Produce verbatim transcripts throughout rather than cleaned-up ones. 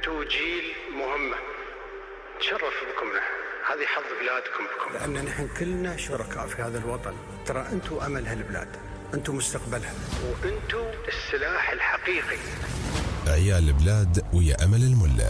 أنتوا جيل مهمة، تشرف بكم نحن، هذه حظ بلادكم بكم، لأن نحن كلنا شركاء في هذا الوطن. ترى أنتوا أمل هالبلاد، أنتوا مستقبلها، وأنتوا السلاح الحقيقي. عيال البلاد ويا أمل الملا.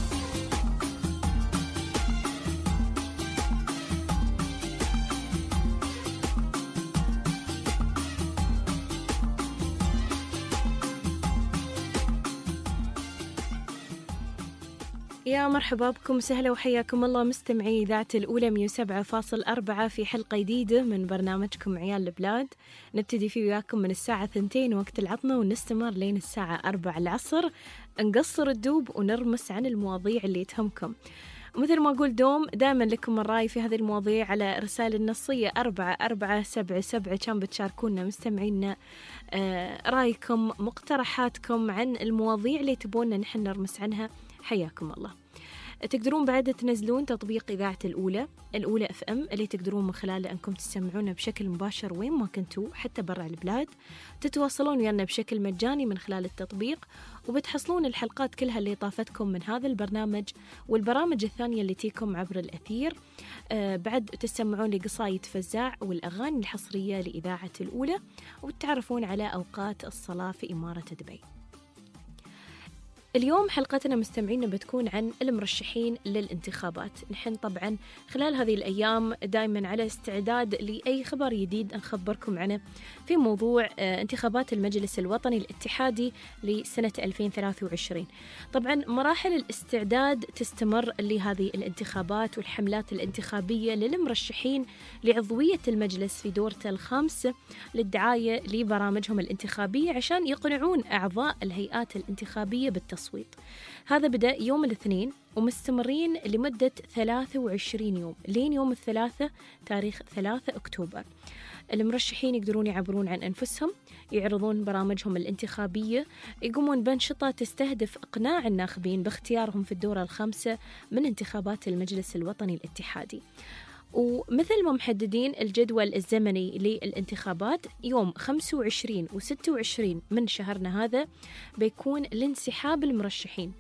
يا مرحبا بكم وسهلا وحياكم الله مستمعي إذاعة الأولى مية وسبعة فاصلة أربعة في حلقة جديدة من برنامجكم عيال البلاد. نبتدي فيه وياكم من الساعة ثنتين وقت العطنة ونستمر لين الساعة أربعة العصر، نقصر الدوب ونرمس عن المواضيع اللي تهمكم. مثل ما أقول دوم دائما لكم الرأي في هذه المواضيع على رسائل النصية أربعة أربعة سبعة سبعة. كان بتشاركونا مستمعينا آه رأيكم مقترحاتكم عن المواضيع اللي تبوننا نحن نرمس عنها، حياكم الله. تقدرون بعد تنزلون تطبيق إذاعة الأولى الأولى اف ام اللي تقدرون من خلاله أنكم تسمعونا بشكل مباشر وين ما كنتوا حتى برا البلاد. تتواصلون ويانا بشكل مجاني من خلال التطبيق، وبتحصلون الحلقات كلها اللي طافتكم من هذا البرنامج والبرامج الثانية اللي تيكم عبر الأثير. آه بعد تسمعون لقصايد فزاع والأغاني الحصرية لإذاعة الأولى، وتعرفون على أوقات الصلاة في إمارة دبي. اليوم حلقتنا مستمعين بتكون عن المرشحين للانتخابات. نحن طبعا خلال هذه الأيام دائما على استعداد لأي خبر جديد نخبركم عنه في موضوع انتخابات المجلس الوطني الاتحادي لسنة ألفين وثلاثة وعشرين. طبعا مراحل الاستعداد تستمر لهذه الانتخابات والحملات الانتخابية للمرشحين لعضوية المجلس في دورته الخامسة للدعاية لبرامجهم الانتخابية عشان يقنعون أعضاء الهيئات الانتخابية بالتصويت. هذا بدأ يوم الاثنين ومستمرين لمدة ثلاثة وعشرين يوم لين يوم الثلاثة تاريخ ثلاثة أكتوبر. المرشحين يقدرون يعبرون عن أنفسهم، يعرضون برامجهم الانتخابية، يقومون بأنشطة تستهدف إقناع الناخبين باختيارهم في الدورة الخامسة من انتخابات المجلس الوطني الاتحادي. ومثل ما محددين الجدول الزمني للانتخابات يوم خمسة وعشرين وستة وعشرين من شهرنا هذا بيكون لانسحاب المرشحين،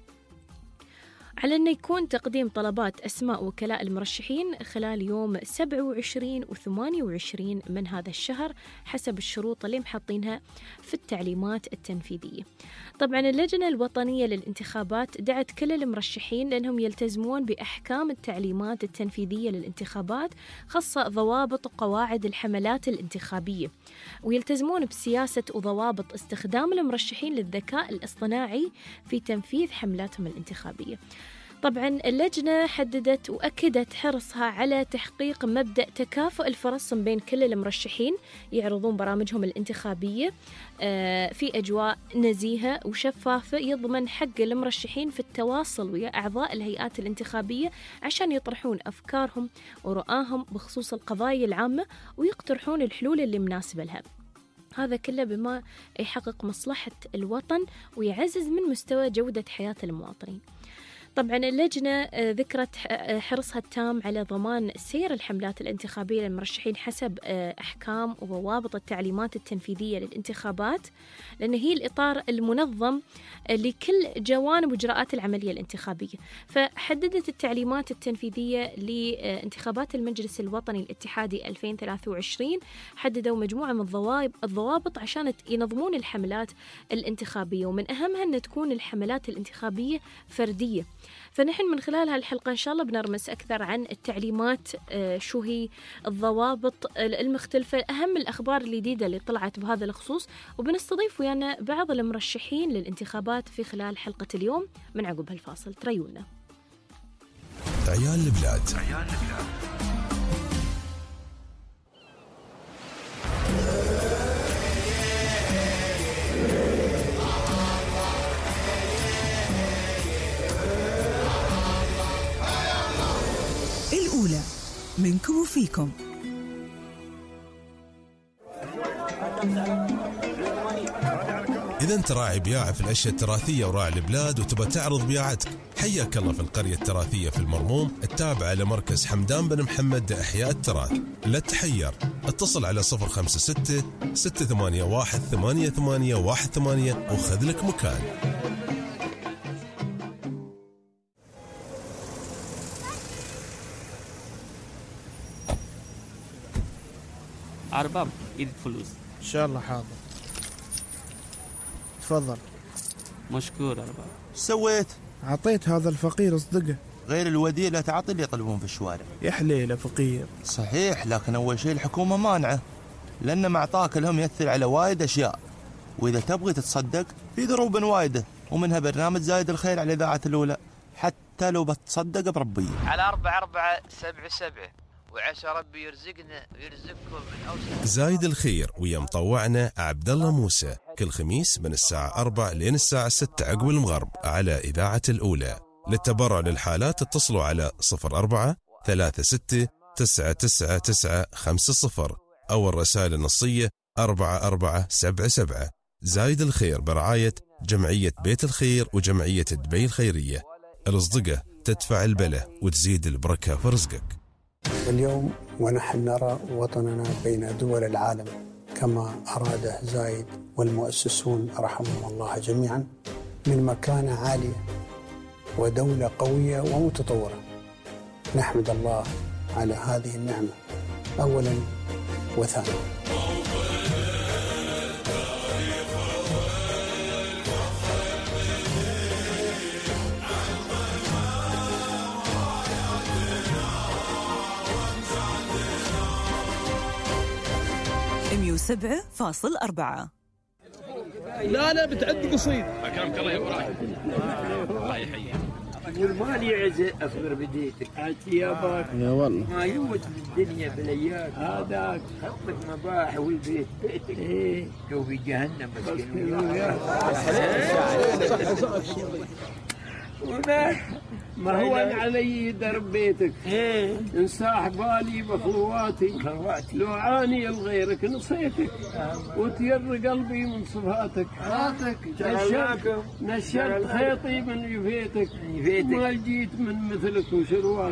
على أنه يكون تقديم طلبات أسماء وكلاء المرشحين خلال يوم سبعة وعشرين وثمانية وعشرين من هذا الشهر حسب الشروط اللي محطينها في التعليمات التنفيذية. طبعا اللجنة الوطنية للانتخابات دعت كل المرشحين لأنهم يلتزمون بأحكام التعليمات التنفيذية للانتخابات، خاصة ضوابط وقواعد الحملات الانتخابية، ويلتزمون بسياسة وضوابط استخدام المرشحين للذكاء الاصطناعي في تنفيذ حملاتهم الانتخابية. طبعا اللجنة حددت وأكدت حرصها على تحقيق مبدأ تكافؤ الفرص بين كل المرشحين يعرضون برامجهم الانتخابية في أجواء نزيهة وشفافة، يضمن حق المرشحين في التواصل ويا أعضاء الهيئات الانتخابية عشان يطرحون أفكارهم ورؤاهم بخصوص القضايا العامة ويقترحون الحلول اللي مناسبة لها. هذا كله بما يحقق مصلحة الوطن ويعزز من مستوى جودة حياة المواطنين. طبعا اللجنة ذكرت حرصها التام على ضمان سير الحملات الانتخابية للمرشحين حسب أحكام وضوابط التعليمات التنفيذية للانتخابات، لأن هي الإطار المنظم لكل جوانب وإجراءات العملية الانتخابية. فحددت التعليمات التنفيذية لانتخابات المجلس الوطني الاتحادي ألفين وثلاثة وعشرين، حددوا مجموعة من الضوابط عشان ينظمون الحملات الانتخابية، ومن أهمها أن تكون الحملات الانتخابية فردية. فنحن من خلال هالحلقة إن شاء الله بنرمس أكثر عن التعليمات، شو هي الضوابط المختلفة، أهم الأخبار الجديدة اللي طلعت بهذا الخصوص، وبنستضيف ويانا بعض المرشحين للانتخابات في خلال حلقة اليوم من عقب هالفاصل. تريونا عيال البلاد. الأولى منكم وفيكم. إذا أنت راعي بياعة في الأشياء التراثية وراعي البلاد وتبى تعرض بياعتك، حياك الله في القرية التراثية في المرموم التابعة لمركز حمدان بن محمد لإحياء التراث. لا تحير، اتصل على صفر خمسة ستة ستة ثمانية واحد ثمانية ثمانية واحد ثمانية وخذ لك مكان. أرباب إيد فلوس. إن شاء الله حاضر. تفضل. مشكور أرباب. سويت؟ عطيت هذا الفقير اصدقه. غير الوديع لا تعطي اللي يطلبون في الشوارع. يا حليله فقير. صحيح، لكن أول شيء الحكومة مانعة، لأن مع طاق لهم يأثر على وايد أشياء، وإذا تبغي تتصدق في ضروب وايدة، ومنها برنامج زايد الخير على إذاعة الأولى، حتى لو بتصدق بربية. على أربعة أربعة سبعة سبعة، وعسى ربي يرزقنا ويرزقكم من أوسع. زايد الخير ويا مطوعنا عبد الله موسى كل خميس من الساعة أربعة لين الساعة ستة عقب المغرب على إذاعة الأولى. للتبرع للحالات اتصلوا على صفر أربعة ثلاثة ستة تسعة تسعة تسعة خمسة صفر أو الرسائل النصية أربعة أربعة سبعة سبعة. زايد الخير برعاية جمعية بيت الخير وجمعية دبي الخيرية. الأصدقة تدفع البلة وتزيد البركة في رزقك. اليوم ونحن نرى وطننا بين دول العالم كما أراده زايد والمؤسسون رحمهم الله جميعا من مكانة عالية ودولة قوية ومتطورة. نحمد الله على هذه النعمة أولا وثانيا. مية وسبعة فاصل أربعة. لا لا بتعد قصيد. أكرمك الله يا إبراهيم. الله يحييك. والمال يعزي أصبر بديتك عتيابك يا والله ما يموت بالدنيا بالأيام هذاك حطك مباح والبيت بيتك إيه لو في جهنم مسكين وذاك ما هو علي درب بيتك إيه انصاح بالي بخلواتي خلواتي لو عاني لغيرك نصيتك وتير قلبي من صفاتك صفاتك نشرت نشرت خيطي من يفيتك ما جيت من مثلك وشرواتك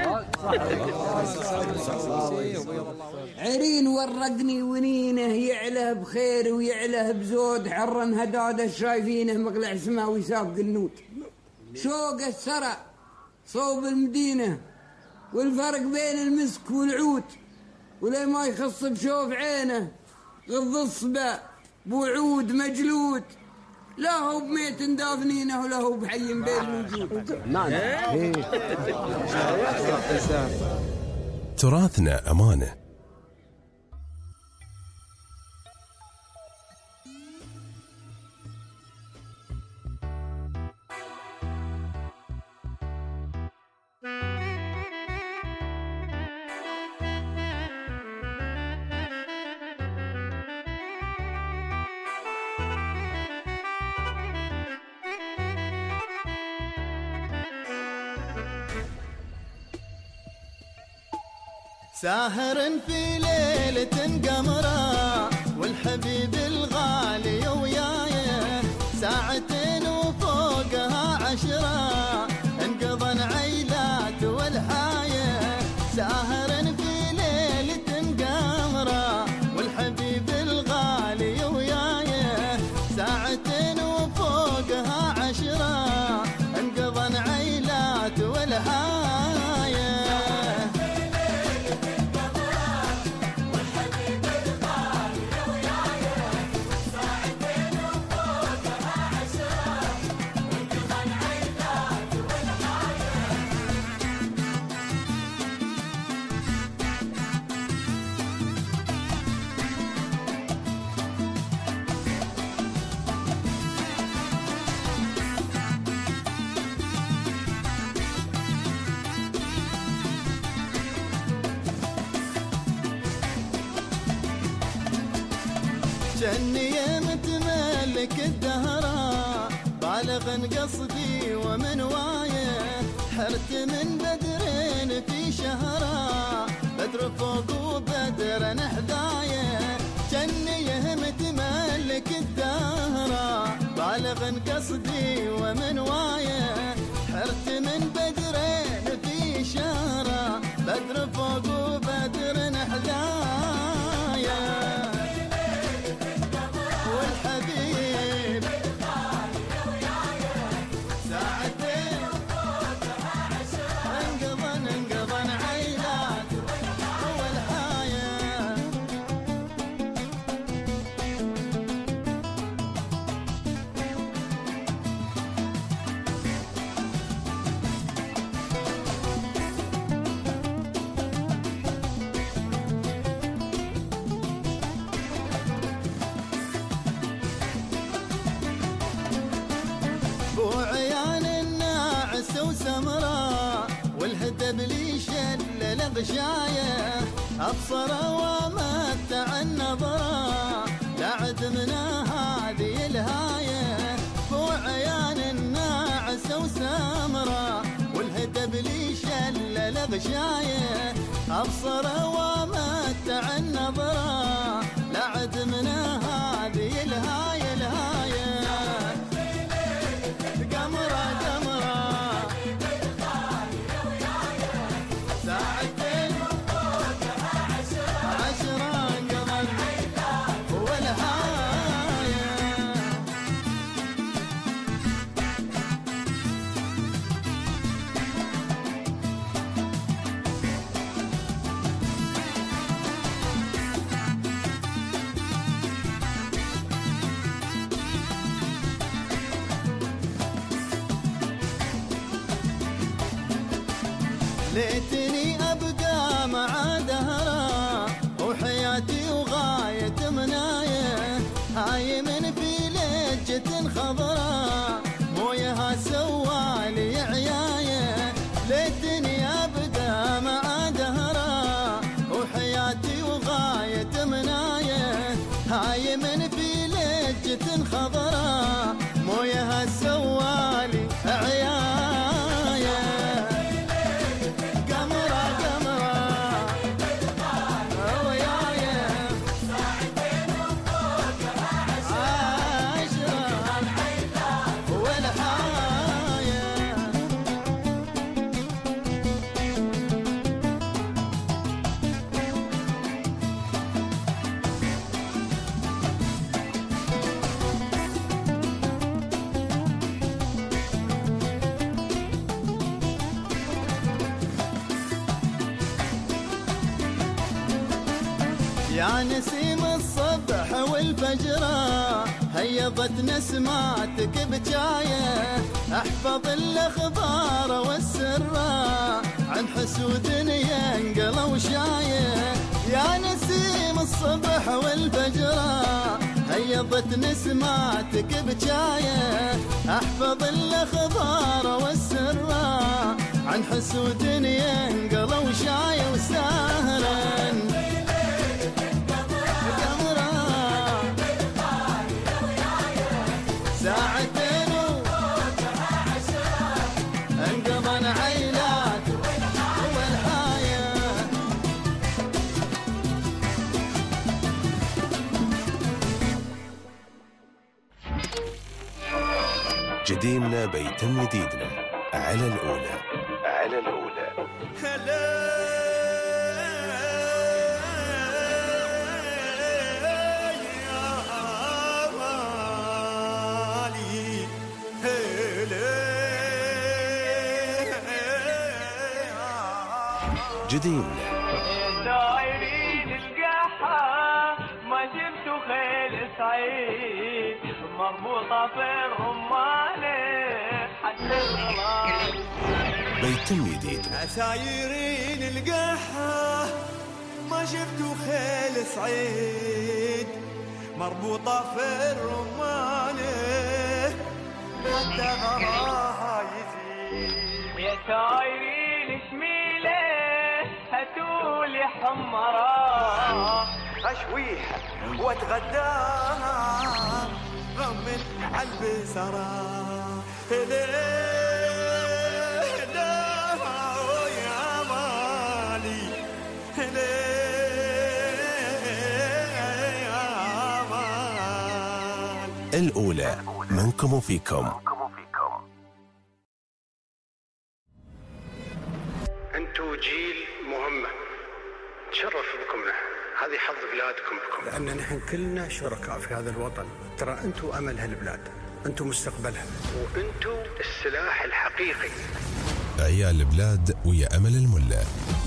عرين ورقني ونينه يعله بخير ويعله بزود حرن هداده شايفينه مقلع سماوي سابق النوت شوق السرع صوب المدينة والفرق بين المسك والعود ولا ما يخص بشوف عينه غض الصبا بوعود مجلود لا هو بميت دافنينه ولا هو بحي بين الوجود. تراثنا أمانة. ساهر في ليلة قمرة والحبيب الغالي وياي ساعتين وفوقها عشرة انقضن عيلات والحاية ساهر في ليلة قمرة والحبيب الغالي وياي ساعتين وفوقها عشرة انقضن عيلات والحاية جني متملك الدهرة بالغ قصدي ومن وايه حرت من بدرين في شهرة بدر فوق وبدر نحذايه جني متملك الدهرة بالغ قصدي ومن وايه حرت من بدرين في شهرة بدر فوق وبدر نحذايه والحبيب ساعتين انقضن انقضن عيلات والحاية ناعسة وسمراء والهدب لي شلل غشاية أبصر ومتع النظرة لعد منا هذه الهاية وعيان الناعسة وسمراء والهدب لي شلل غشاية أبصر ومتع النظرة لعد منا هذه الهاية الهاية قمرة قمرة ساعتين عشرة قمر والهاية ليتني أبقى مع دهرة وحياتي وغاية مناية هاي من في لجة خضراء مويها سوالي عياية ليتني أبقى مع دهرة وحياتي وغاية مناية هاي من في لجة خضراء مويها سوالي عياية يا نسيم الصبح والفجرة هيضت نسماتك بجاية احفظ الاخبار والسرة عن حسود ينقلوا شاية يا نسيم الصبح والفجرة هيضت نسماتك بجاية احفظ الاخبار والسرة عن حسود ينقلوا شاية وسهرا ساعتين انقضن عيلات والحاية جديدنا بيتم جديدنا على الأولى على الأولى جديدنا دايرين القحة ما جبتوا خيل سعيد مربوطة في الرمانة حتى الغلال بيتم جديد عسايرين القحة ما شفتوا خيل سعيد مربوطة في الرمانة حتى غراها يزيد يا سايرين شميلة هاتولي حمراء أشويها واتغداها غمن عالبسرة الأولى منكم وفيكم. أنتوا جيل مهمة تشرف بكم نحن، هذه حظ بلادكم بكم، لأن نحن كلنا شركاء في هذا الوطن. ترى أنتوا أمل هالبلاد، أنتوا مستقبلها، وأنتوا السلاح الحقيقي. عيال البلاد ويا أمل الملا.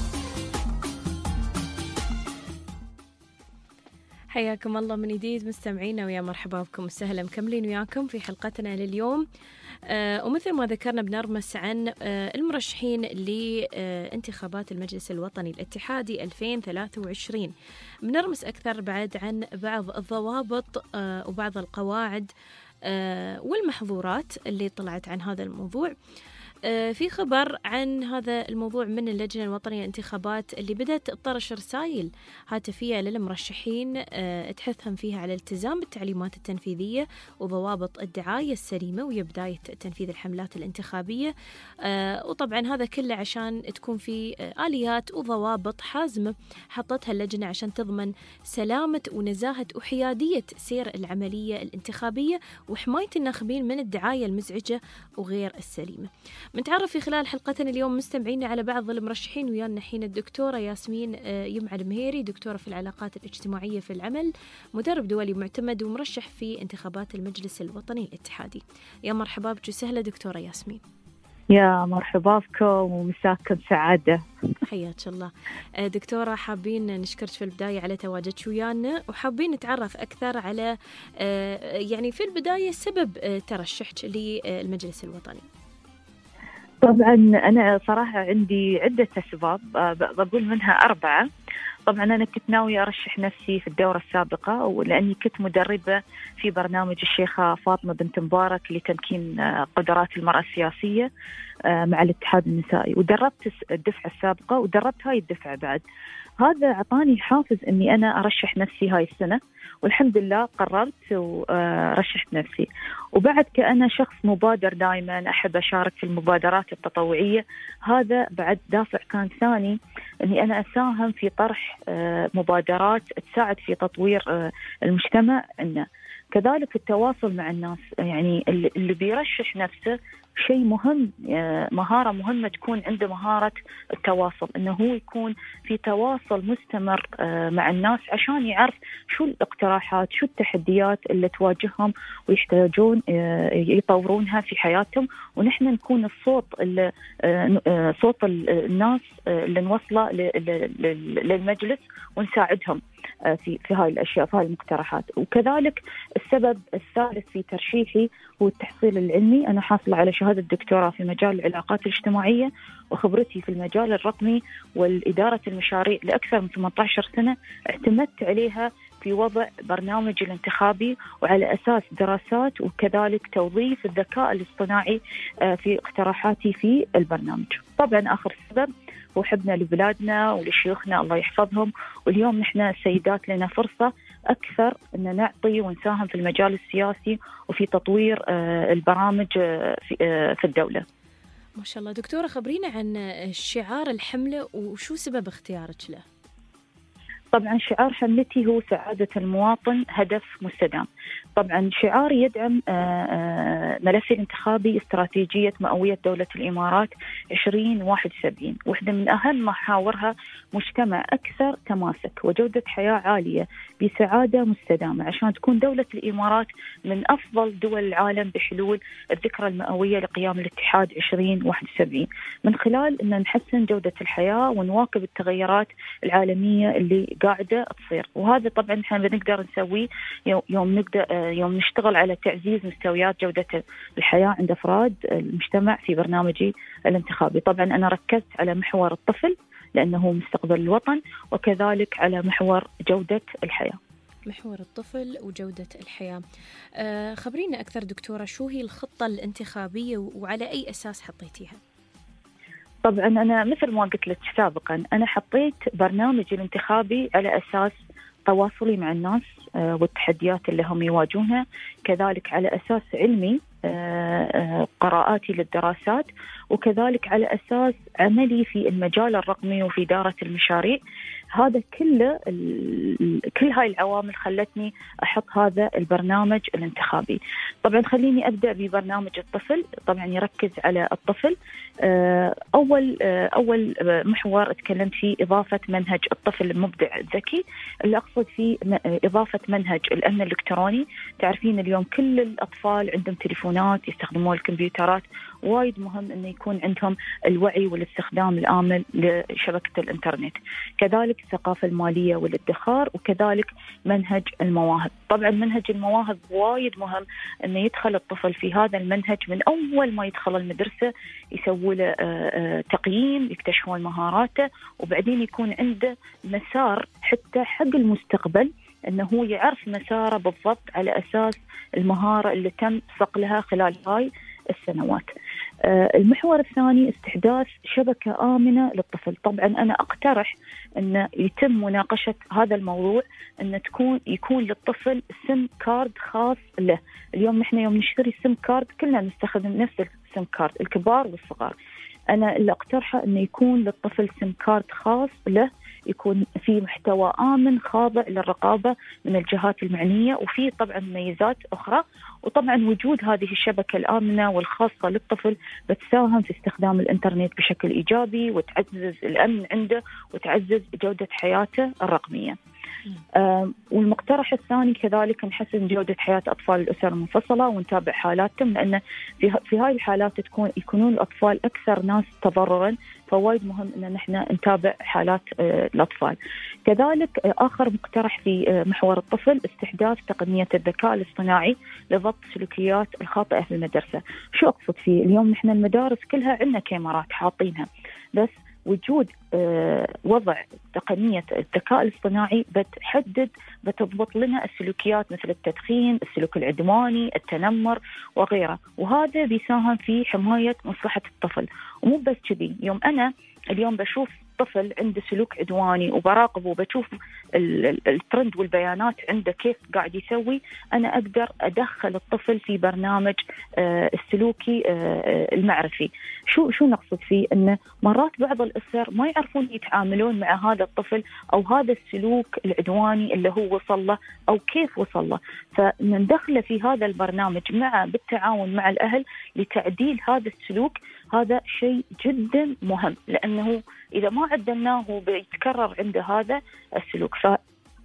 حياكم الله من جديد مستمعينا، ويا مرحبا بكم وسهلا، مكملين وياكم في حلقتنا لليوم. آه ومثل ما ذكرنا بنرمس عن آه المرشحين لانتخابات المجلس الوطني الاتحادي ألفين وثلاثة وعشرين. بنرمس أكثر بعد عن بعض الضوابط آه وبعض القواعد آه والمحظورات اللي طلعت عن هذا الموضوع. في خبر عن هذا الموضوع من اللجنة الوطنية للانتخابات اللي بدأت تطرش رسائل هاتفية للمرشحين تحثهم فيها على الالتزام بالتعليمات التنفيذية وضوابط الدعاية السليمة وهي بداية تنفيذ الحملات الانتخابية. وطبعا هذا كله عشان تكون في آليات وضوابط حازمة حطتها اللجنة عشان تضمن سلامة ونزاهة وحيادية سير العملية الانتخابية وحماية الناخبين من الدعاية المزعجة وغير السليمة. بنتعرف في خلال حلقتنا اليوم مستمعين على بعض المرشحين، ويانا الحين الدكتورة ياسمين يمع المهيري، دكتورة في العلاقات الاجتماعية في العمل، مدرب دولي معتمد ومرشح في انتخابات المجلس الوطني الاتحادي. يا مرحبا بك وسهلا دكتورة ياسمين. يا مرحبا بكم ومساكم سعادة. حياك الله دكتورة، حابين نشكرك في البداية على تواجدك ويانا، وحابين نتعرف أكثر على يعني في البداية سبب ترشحك للمجلس الوطني. طبعا أنا صراحة عندي عدة أسباب، بقول منها أربعة. طبعا أنا كنت ناوية أرشح نفسي في الدورة السابقة، ولأني كنت مدربة في برنامج الشيخة فاطمة بنت مبارك لتمكين قدرات المرأة السياسية مع الاتحاد النسائي، ودربت الدفعة السابقة ودربت هاي الدفعة بعد. هذا أعطاني حافز أني أنا أرشح نفسي هاي السنة، والحمد لله قررت ورشحت نفسي. وبعد كأنا شخص مبادر دائما أحب أشارك في المبادرات التطوعية، هذا بعد دافع كان ثاني أني أنا أساهم في طرح مبادرات تساعد في تطوير المجتمع عندنا. كذلك التواصل مع الناس، يعني اللي بيرشح نفسه شيء مهم، مهارة مهمة تكون عنده مهارة التواصل، إنه هو يكون في تواصل مستمر مع الناس عشان يعرف شو الاقتراحات، شو التحديات اللي تواجههم ويحتاجون يطورونها في حياتهم، ونحن نكون الصوت اللي صوت الناس اللي نوصله للمجلس ونساعدهم في في هاي الأشياء، في هاي المقترحات. وكذلك السبب الثالث في ترشيحي هو التحصيل العلمي. أنا حاصلة على شهادة دكتوراه في مجال العلاقات الاجتماعية، وخبرتي في المجال الرقمي والإدارة المشاريع لأكثر من ثمانية عشر سنة اعتمدت عليها في وضع برنامج الانتخابي وعلى أساس دراسات وكذلك توظيف الذكاء الاصطناعي في اقتراحاتي في البرنامج. طبعا آخر سبب هو حبنا لبلادنا ولشيوخنا الله يحفظهم، واليوم نحن سيدات لنا فرصة أكثر أن نعطي ونساهم في المجال السياسي وفي تطوير البرامج في الدولة. ما شاء الله. دكتورة، خبرينا عن شعار الحملة وشو سبب اختيارك له؟ طبعا شعار حملتي هو سعادة المواطن هدف مستدام. طبعا شعاري يدعم ملفي الانتخابي استراتيجية مئوية دولة الإمارات عشرين واحد وسبعين، واحدة من أهم محاورها مجتمع أكثر تماسك وجودة حياة عالية بسعادة مستدامة، عشان تكون دولة الإمارات من أفضل دول العالم بحلول الذكرى المئوية لقيام الاتحاد عشرين واحد وسبعين، من خلال أن نحسن جودة الحياة ونواكب التغيرات العالمية اللي قاعدة تصير. وهذا طبعا احنا بنقدر نسويه يوم نقدر يوم نشتغل على تعزيز مستويات جودة الحياة عند أفراد المجتمع في برنامجي الانتخابي. طبعا أنا ركزت على محور الطفل لأنه مستقبل الوطن، وكذلك على محور جودة الحياة. محور الطفل وجودة الحياة. آه خبرينا أكثر دكتورة، شو هي الخطة الانتخابية وعلى أي أساس حطيتيها؟ طبعا أنا مثل ما قلت لك سابقا، أنا حطيت برنامج الانتخابي على أساس تواصلي مع الناس والتحديات اللي هم يواجهونها، كذلك على أساس علمي قراءاتي للدراسات، وكذلك على أساس عملي في المجال الرقمي وفي إدارة المشاريع. هذا كله كل هاي العوامل خلتني أحط هذا البرنامج الانتخابي. طبعا خليني أبدأ ببرنامج الطفل. طبعا يركز على الطفل. أول أول محور أتكلمت فيه إضافة منهج الطفل المبدع الذكي، اللي أقصد فيه إضافة منهج الأمن الإلكتروني. تعرفين اليوم كل الأطفال عندهم تليفونات، يستخدمون الكمبيوترات، وايد مهم أن يكون عندهم الوعي والاستخدام الآمن لشبكة الإنترنت. كذلك الثقافة المالية والادخار، وكذلك منهج المواهب. طبعا منهج المواهب وايد مهم أن يدخل الطفل في هذا المنهج من أول ما يدخل المدرسة، يسووا له تقييم، يكتشفون مهاراته، وبعدين يكون عنده مسار حتى حق المستقبل، أنه هو يعرف مساره بالضبط على أساس المهارة اللي تم صقلها خلال هاي السنوات. المحور الثاني استحداث شبكة آمنة للطفل. طبعا أنا أقترح أن يتم مناقشة هذا الموضوع، أن تكون يكون للطفل سم كارد خاص له. اليوم نحن يوم نشتري سم كارد كلنا نستخدم نفس السم كارد، الكبار والصغار. أنا اللي أقترحه أنه يكون للطفل سم كارد خاص له، يكون في محتوى آمن خاضع للرقابة من الجهات المعنية، وفي طبعا ميزات أخرى. وطبعا وجود هذه الشبكة الآمنة والخاصة للطفل بتساهم في استخدام الإنترنت بشكل إيجابي، وتعزز الأمن عنده وتعزز جودة حياته الرقمية. والمقترح الثاني كذلك نحسن جودة حياة أطفال الأسر المنفصلة ونتابع حالاتهم، لأن في في هاي الحالات تكون يكونون الأطفال أكثر ناس تضررا، فوايد مهم أن نحن نتابع حالات الأطفال. كذلك آخر مقترح في محور الطفل استحداث تقنية الذكاء الاصطناعي لضبط سلوكيات الخاطئة في المدرسة. شو أقصد فيه؟ اليوم نحن المدارس كلها عندنا كاميرات حاطينها، بس وجود وضع تقنية الذكاء الاصطناعي بتحدد بتضبط لنا السلوكيات مثل التدخين، السلوك العدواني، التنمر وغيره، وهذا بيساهم في حماية مصلحة الطفل. ومو بس كذي، يوم أنا اليوم بشوف طفل عنده سلوك عدواني وبراقبه وبشوف الترند والبيانات عنده كيف قاعد يسوي، أنا أقدر أدخل الطفل في برنامج السلوكي المعرفي. شو شو نقصد فيه؟ أن مرات بعض الأسر ما يعرفون يتعاملون مع هذا الطفل أو هذا السلوك العدواني اللي هو وصل له أو كيف وصل له، فندخله في هذا البرنامج مع بالتعاون مع الأهل لتعديل هذا السلوك. هذا شيء جدا مهم، لأنه إذا ما عدلناه بيتكرر عنده هذا السلوك. ف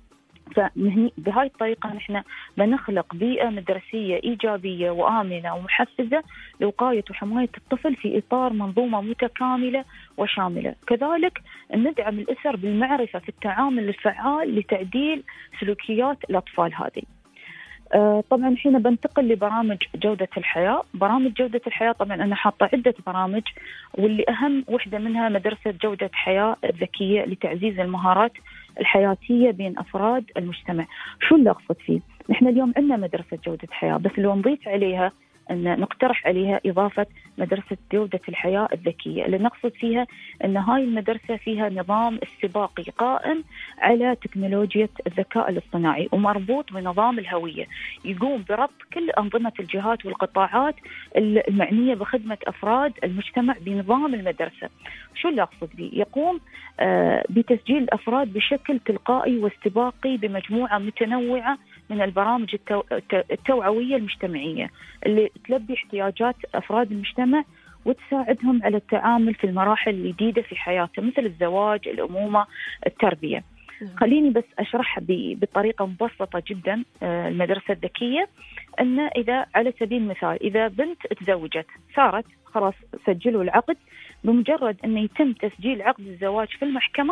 بهاي الطريقة نحن بنخلق بيئة مدرسية إيجابية وآمنة ومحفزة لوقاية وحماية الطفل في إطار منظومة متكاملة وشاملة. كذلك ندعم الأسر بالمعرفة في التعامل الفعال لتعديل سلوكيات الأطفال هذه. آه طبعا حين بنتقل لبرامج جودة الحياة. برامج جودة الحياة طبعا أنا حاطة عدة برامج، واللي أهم وحدة منها مدرسة جودة حياة الذكية لتعزيز المهارات الحياتية بين أفراد المجتمع. شو اللي أقصد فيه؟ نحن اليوم عندنا مدرسة جودة حياة، بس لو نضيف عليها أن نقترح عليها إضافة مدرسة جودة الحياة الذكية، اللي نقصد فيها أن هاي المدرسة فيها نظام استباقي قائم على تكنولوجيا الذكاء الاصطناعي ومربوط بنظام الهوية، يقوم بربط كل أنظمة الجهات والقطاعات المعنية بخدمة أفراد المجتمع بنظام المدرسة. شو اللي أقصد به؟ يقوم آه بتسجيل الأفراد بشكل تلقائي واستباقي بمجموعة متنوعة من البرامج التو... التوعوية المجتمعية اللي تلبي احتياجات أفراد المجتمع وتساعدهم على التعامل في المراحل الجديدة في حياتهم مثل الزواج، الأمومة، التربية. خليني بس أشرح بطريقة مبسطة جدا المدرسة الذكية. أن إذا على سبيل المثال إذا بنت تزوجت صارت خلاص سجلوا العقد، بمجرد أن يتم تسجيل عقد الزواج في المحكمة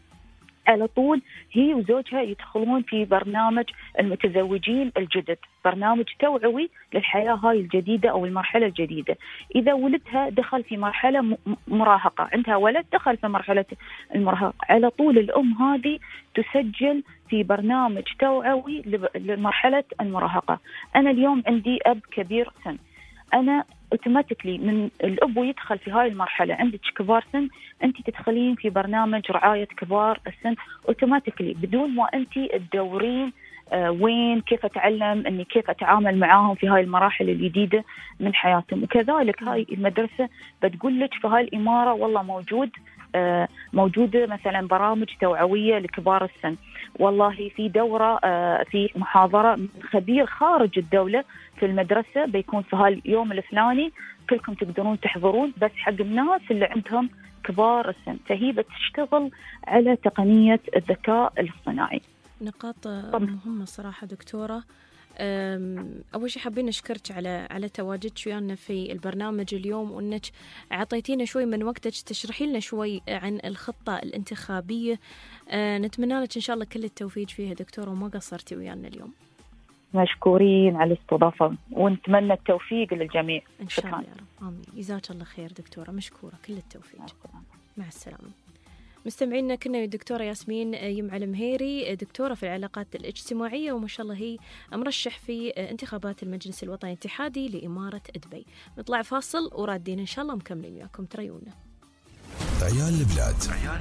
على طول هي وزوجها يدخلون في برنامج المتزوجين الجدد، برنامج توعوي للحياة هاي الجديدة أو المرحلة الجديدة. إذا ولدها دخل في مرحلة مراهقة، عندها ولد دخل في مرحلة المراهقة، على طول الأم هذه تسجل في برنامج توعوي لمرحلة المراهقة. أنا اليوم عندي أب كبير سن، أنا اوتوماتيكلي من الأب يدخل في هاي المرحلة، عندك كبار سن أنت تدخلين في برنامج رعاية كبار السن اوتوماتيكلي بدون ما أنت تدورين آه وين كيف أتعلم أني كيف أتعامل معاهم في هاي المراحل الجديدة من حياتهم. وكذلك هاي المدرسة بتقول لك في هاي الإمارة والله موجود آه موجودة مثلا برامج توعوية لكبار السن، والله في دورة آه في محاضرة من خبير خارج الدولة في المدرسة بيكون في هاليوم الفلاني، كلكم تقدرون تحضرون بس حق الناس اللي عندهم كبار السن. فهي بتشتغل على تقنية الذكاء الاصطناعي. نقاط مهمة صراحة دكتورة. أول شيء حابين نشكرك على على تواجدك ويانا في البرنامج اليوم، وأنك عطيتينا شوي من وقتك تشرحي لنا شوي عن الخطة الانتخابية. نتمنى لك إن شاء الله كل التوفيق فيها دكتورة، وما قصرتي ويانا اليوم. مشكورين على الاستضافة ونتمنى التوفيق للجميع إن شاء الله يا رب. آمين. جزاك الله خير دكتورة، مشكورة، كل التوفيق. مع السلامة. مستمعينا كنا الدكتورة ياسمين يمعل مهيري، دكتورة في العلاقات الاجتماعية، وما شاء الله هي مرشح في انتخابات المجلس الوطني الاتحادي لإمارة دبي. نطلع فاصل ورادين إن شاء الله مكملين وياكم، تريونا. عيال البلاد.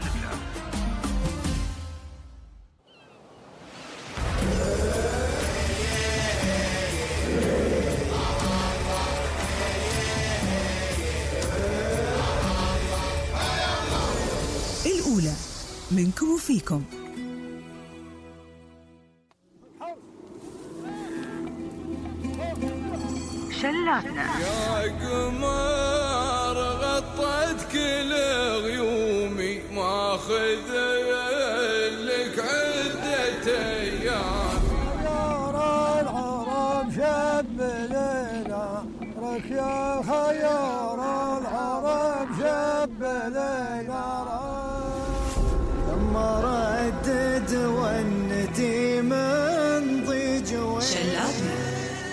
الأولى منكم وفيكم. شلاتنا يا قمر غطت كل غيومي، ماخذ لك عدة أيام. خيار العرب شب ليلة رك يا خيار العرب شب ليلة لما ردد ونتي من ضيج شلاتنا.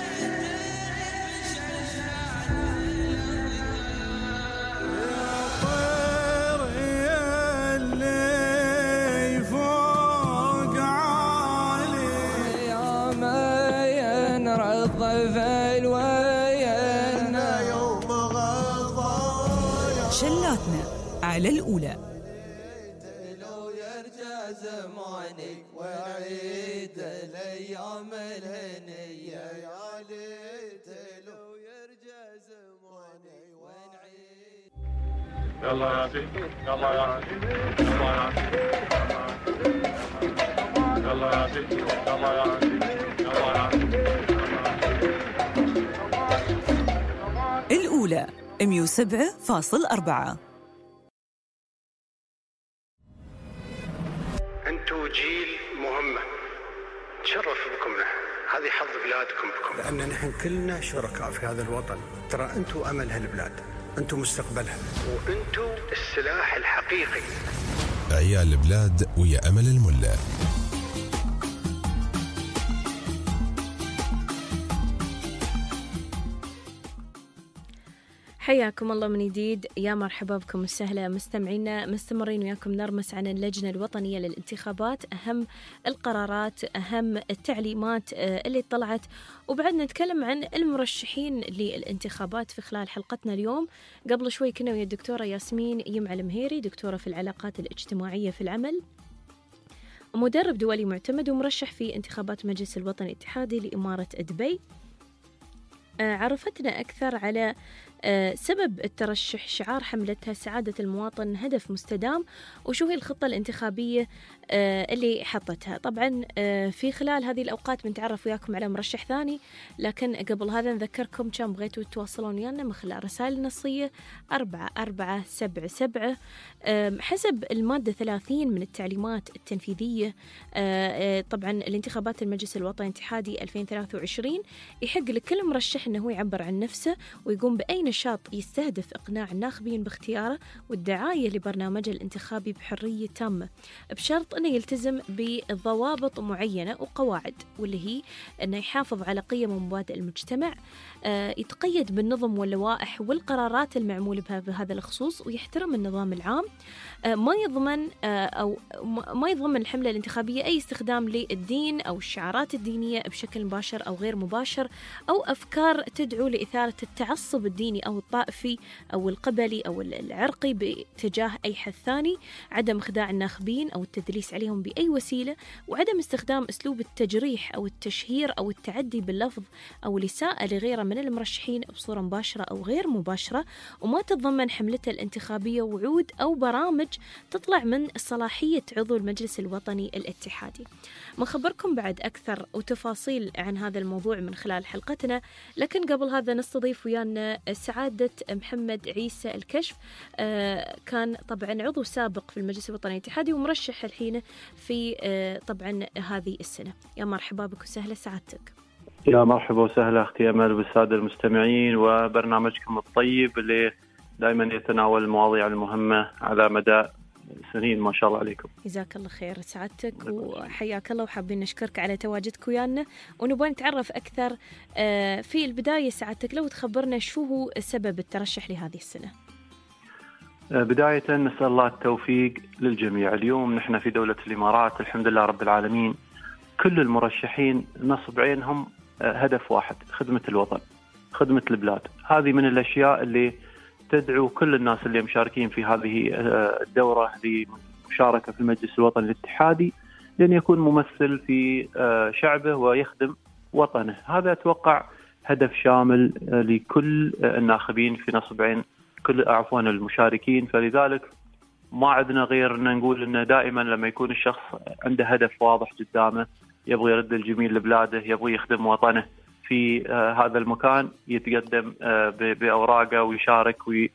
شلاتنا على الأولى. لو يرجع زمانك ويعيد الأيام الهنية، يا ليت لو يرجع زمانك ونعيد. يلا يا سيدي يلا يا سيدي يلا يا سيدي يلا يا سيدي يلا يا سيدي يلا يا سيدي. الأولى مية وسبعة فاصل أربعة. أنتوا جيل مهمة، تشرف بكم نحن، هذه حظ بلادكم بكم، لأن نحن كلنا شركاء في هذا الوطن. ترى أنتوا أمل هالبلاد، أنتوا مستقبلها، وأنتوا السلاح الحقيقي. عيال البلاد ويا أمل الملا. حياكم الله من جديد، يا مرحبا بكم وسهلا مستمعينا. مستمرين وياكم نرمس عن اللجنة الوطنية للانتخابات، أهم القرارات، أهم التعليمات اللي طلعت، وبعد نتكلم عن المرشحين للانتخابات في خلال حلقتنا اليوم. قبل شوي كنا ويا الدكتورة ياسمين يمعل مهيري، دكتورة في العلاقات الاجتماعية في العمل، مدرب دولي معتمد ومرشح في انتخابات مجلس الوطني الاتحادي لإمارة دبي. عرفتنا أكثر على سبب الترشح، شعار حملتها سعادة المواطن هدف مستدام، وشو هي الخطة الانتخابية اللي حطتها. طبعا في خلال هذه الأوقات بنتعرف وياكم على مرشح ثاني، لكن قبل هذا نذكركم كان بغيتوا تتواصلون ويانا من خلال رسائل نصية أربعة أربعة سبعة سبعة حسب المادة ثلاثين من التعليمات التنفيذية. طبعا الانتخابات المجلس الوطني الاتحادي ألفين وثلاثة وعشرين يحق لكل مرشح أنه يعبر عن نفسه ويقوم بأي نشاط يستهدف إقناع الناخبين باختياره والدعاية لبرنامجه الانتخابي بحرية تامة، بشرط أنه يلتزم بضوابط معينة وقواعد، واللي هي أنه يحافظ على قيم ومبادئ المجتمع، يتقيد بالنظم واللوائح والقرارات المعمولة بها بهذا الخصوص، ويحترم النظام العام، ما يضمن أو ما يضمن الحملة الانتخابية أي استخدام للدين أو الشعارات الدينية بشكل مباشر أو غير مباشر، أو أفكار تدعو لإثارة التعصب الديني أو الطائفي أو القبلي أو العرقي باتجاه أي حد ثاني، عدم خداع الناخبين أو التدليس عليهم بأي وسيلة، وعدم استخدام أسلوب التجريح أو التشهير أو التعدي باللفظ أو الإساءة لغيره من المرشحين بصورة مباشرة أو غير مباشرة. وما تتضمن حملته الانتخابية وعود أو برامج تطلع من صلاحية عضو المجلس الوطني الاتحادي. مخبركم بعد أكثر وتفاصيل عن هذا الموضوع من خلال حلقتنا، لكن قبل هذا نستضيف ويانا سعادة محمد عيسى الكشف، آه كان طبعا عضو سابق في المجلس الوطني الاتحادي ومرشح الحين في آه طبعا هذه السنة. يا مرحبا بك وسهلا سعادتك. يا مرحبا وسهلا أختي أمل والسادة المستمعين، وبرنامجكم الطيب اللي دائما يتناول المواضيع المهمة على مدى سنين، ما شاء الله عليكم. جزاك الله خير سعادتك وحياك الله، وحابين نشكرك على تواجدك ويانا، ونبغى نتعرف أكثر. في البداية سعادتك لو تخبرنا شو هو سبب الترشح لهذه السنة؟ بداية نسأل الله التوفيق للجميع. اليوم نحن في دولة الإمارات الحمد لله رب العالمين، كل المرشحين نصب عينهم هدف واحد: خدمة الوطن، خدمة البلاد. هذه من الأشياء اللي تدعو كل الناس اللي مشاركين في هذه الدورة لمشاركة في المجلس الوطني الاتحادي لأن يكون ممثل في شعبه ويخدم وطنه. هذا أتوقع هدف شامل لكل الناخبين في نصب عين كل عفوا المشاركين. فلذلك ما عندنا غير أن نقول أنه دائما لما يكون الشخص عنده هدف واضح قدامه، يبغى يرد الجميل لبلاده، يبغى يخدم وطنه في آه هذا المكان، يتقدم آه بأوراقه ويشارك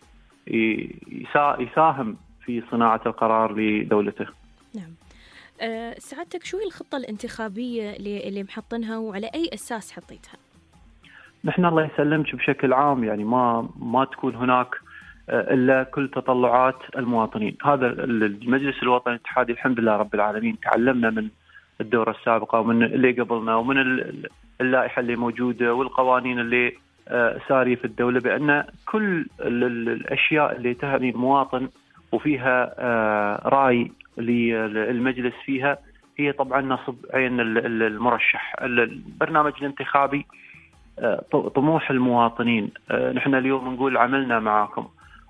ويساهم في صناعة القرار لدولته. نعم. أه سعادتك شو هي الخطة الانتخابية اللي, اللي محطنها وعلى أي أساس حطيتها؟ نحن الله يسلمك بشكل عام يعني ما ما تكون هناك إلا كل تطلعات المواطنين. هذا المجلس الوطني الاتحادي الحمد لله رب العالمين تعلمنا من الدورة السابقة ومن اللي قبلنا ومن اللائحة اللي موجودة والقوانين اللي سارية في الدولة بأن كل الأشياء اللي تعني المواطن وفيها رأي للمجلس فيها هي طبعا نصب عين المرشح. البرنامج الانتخابي طموح المواطنين. نحن اليوم نقول عملنا معاكم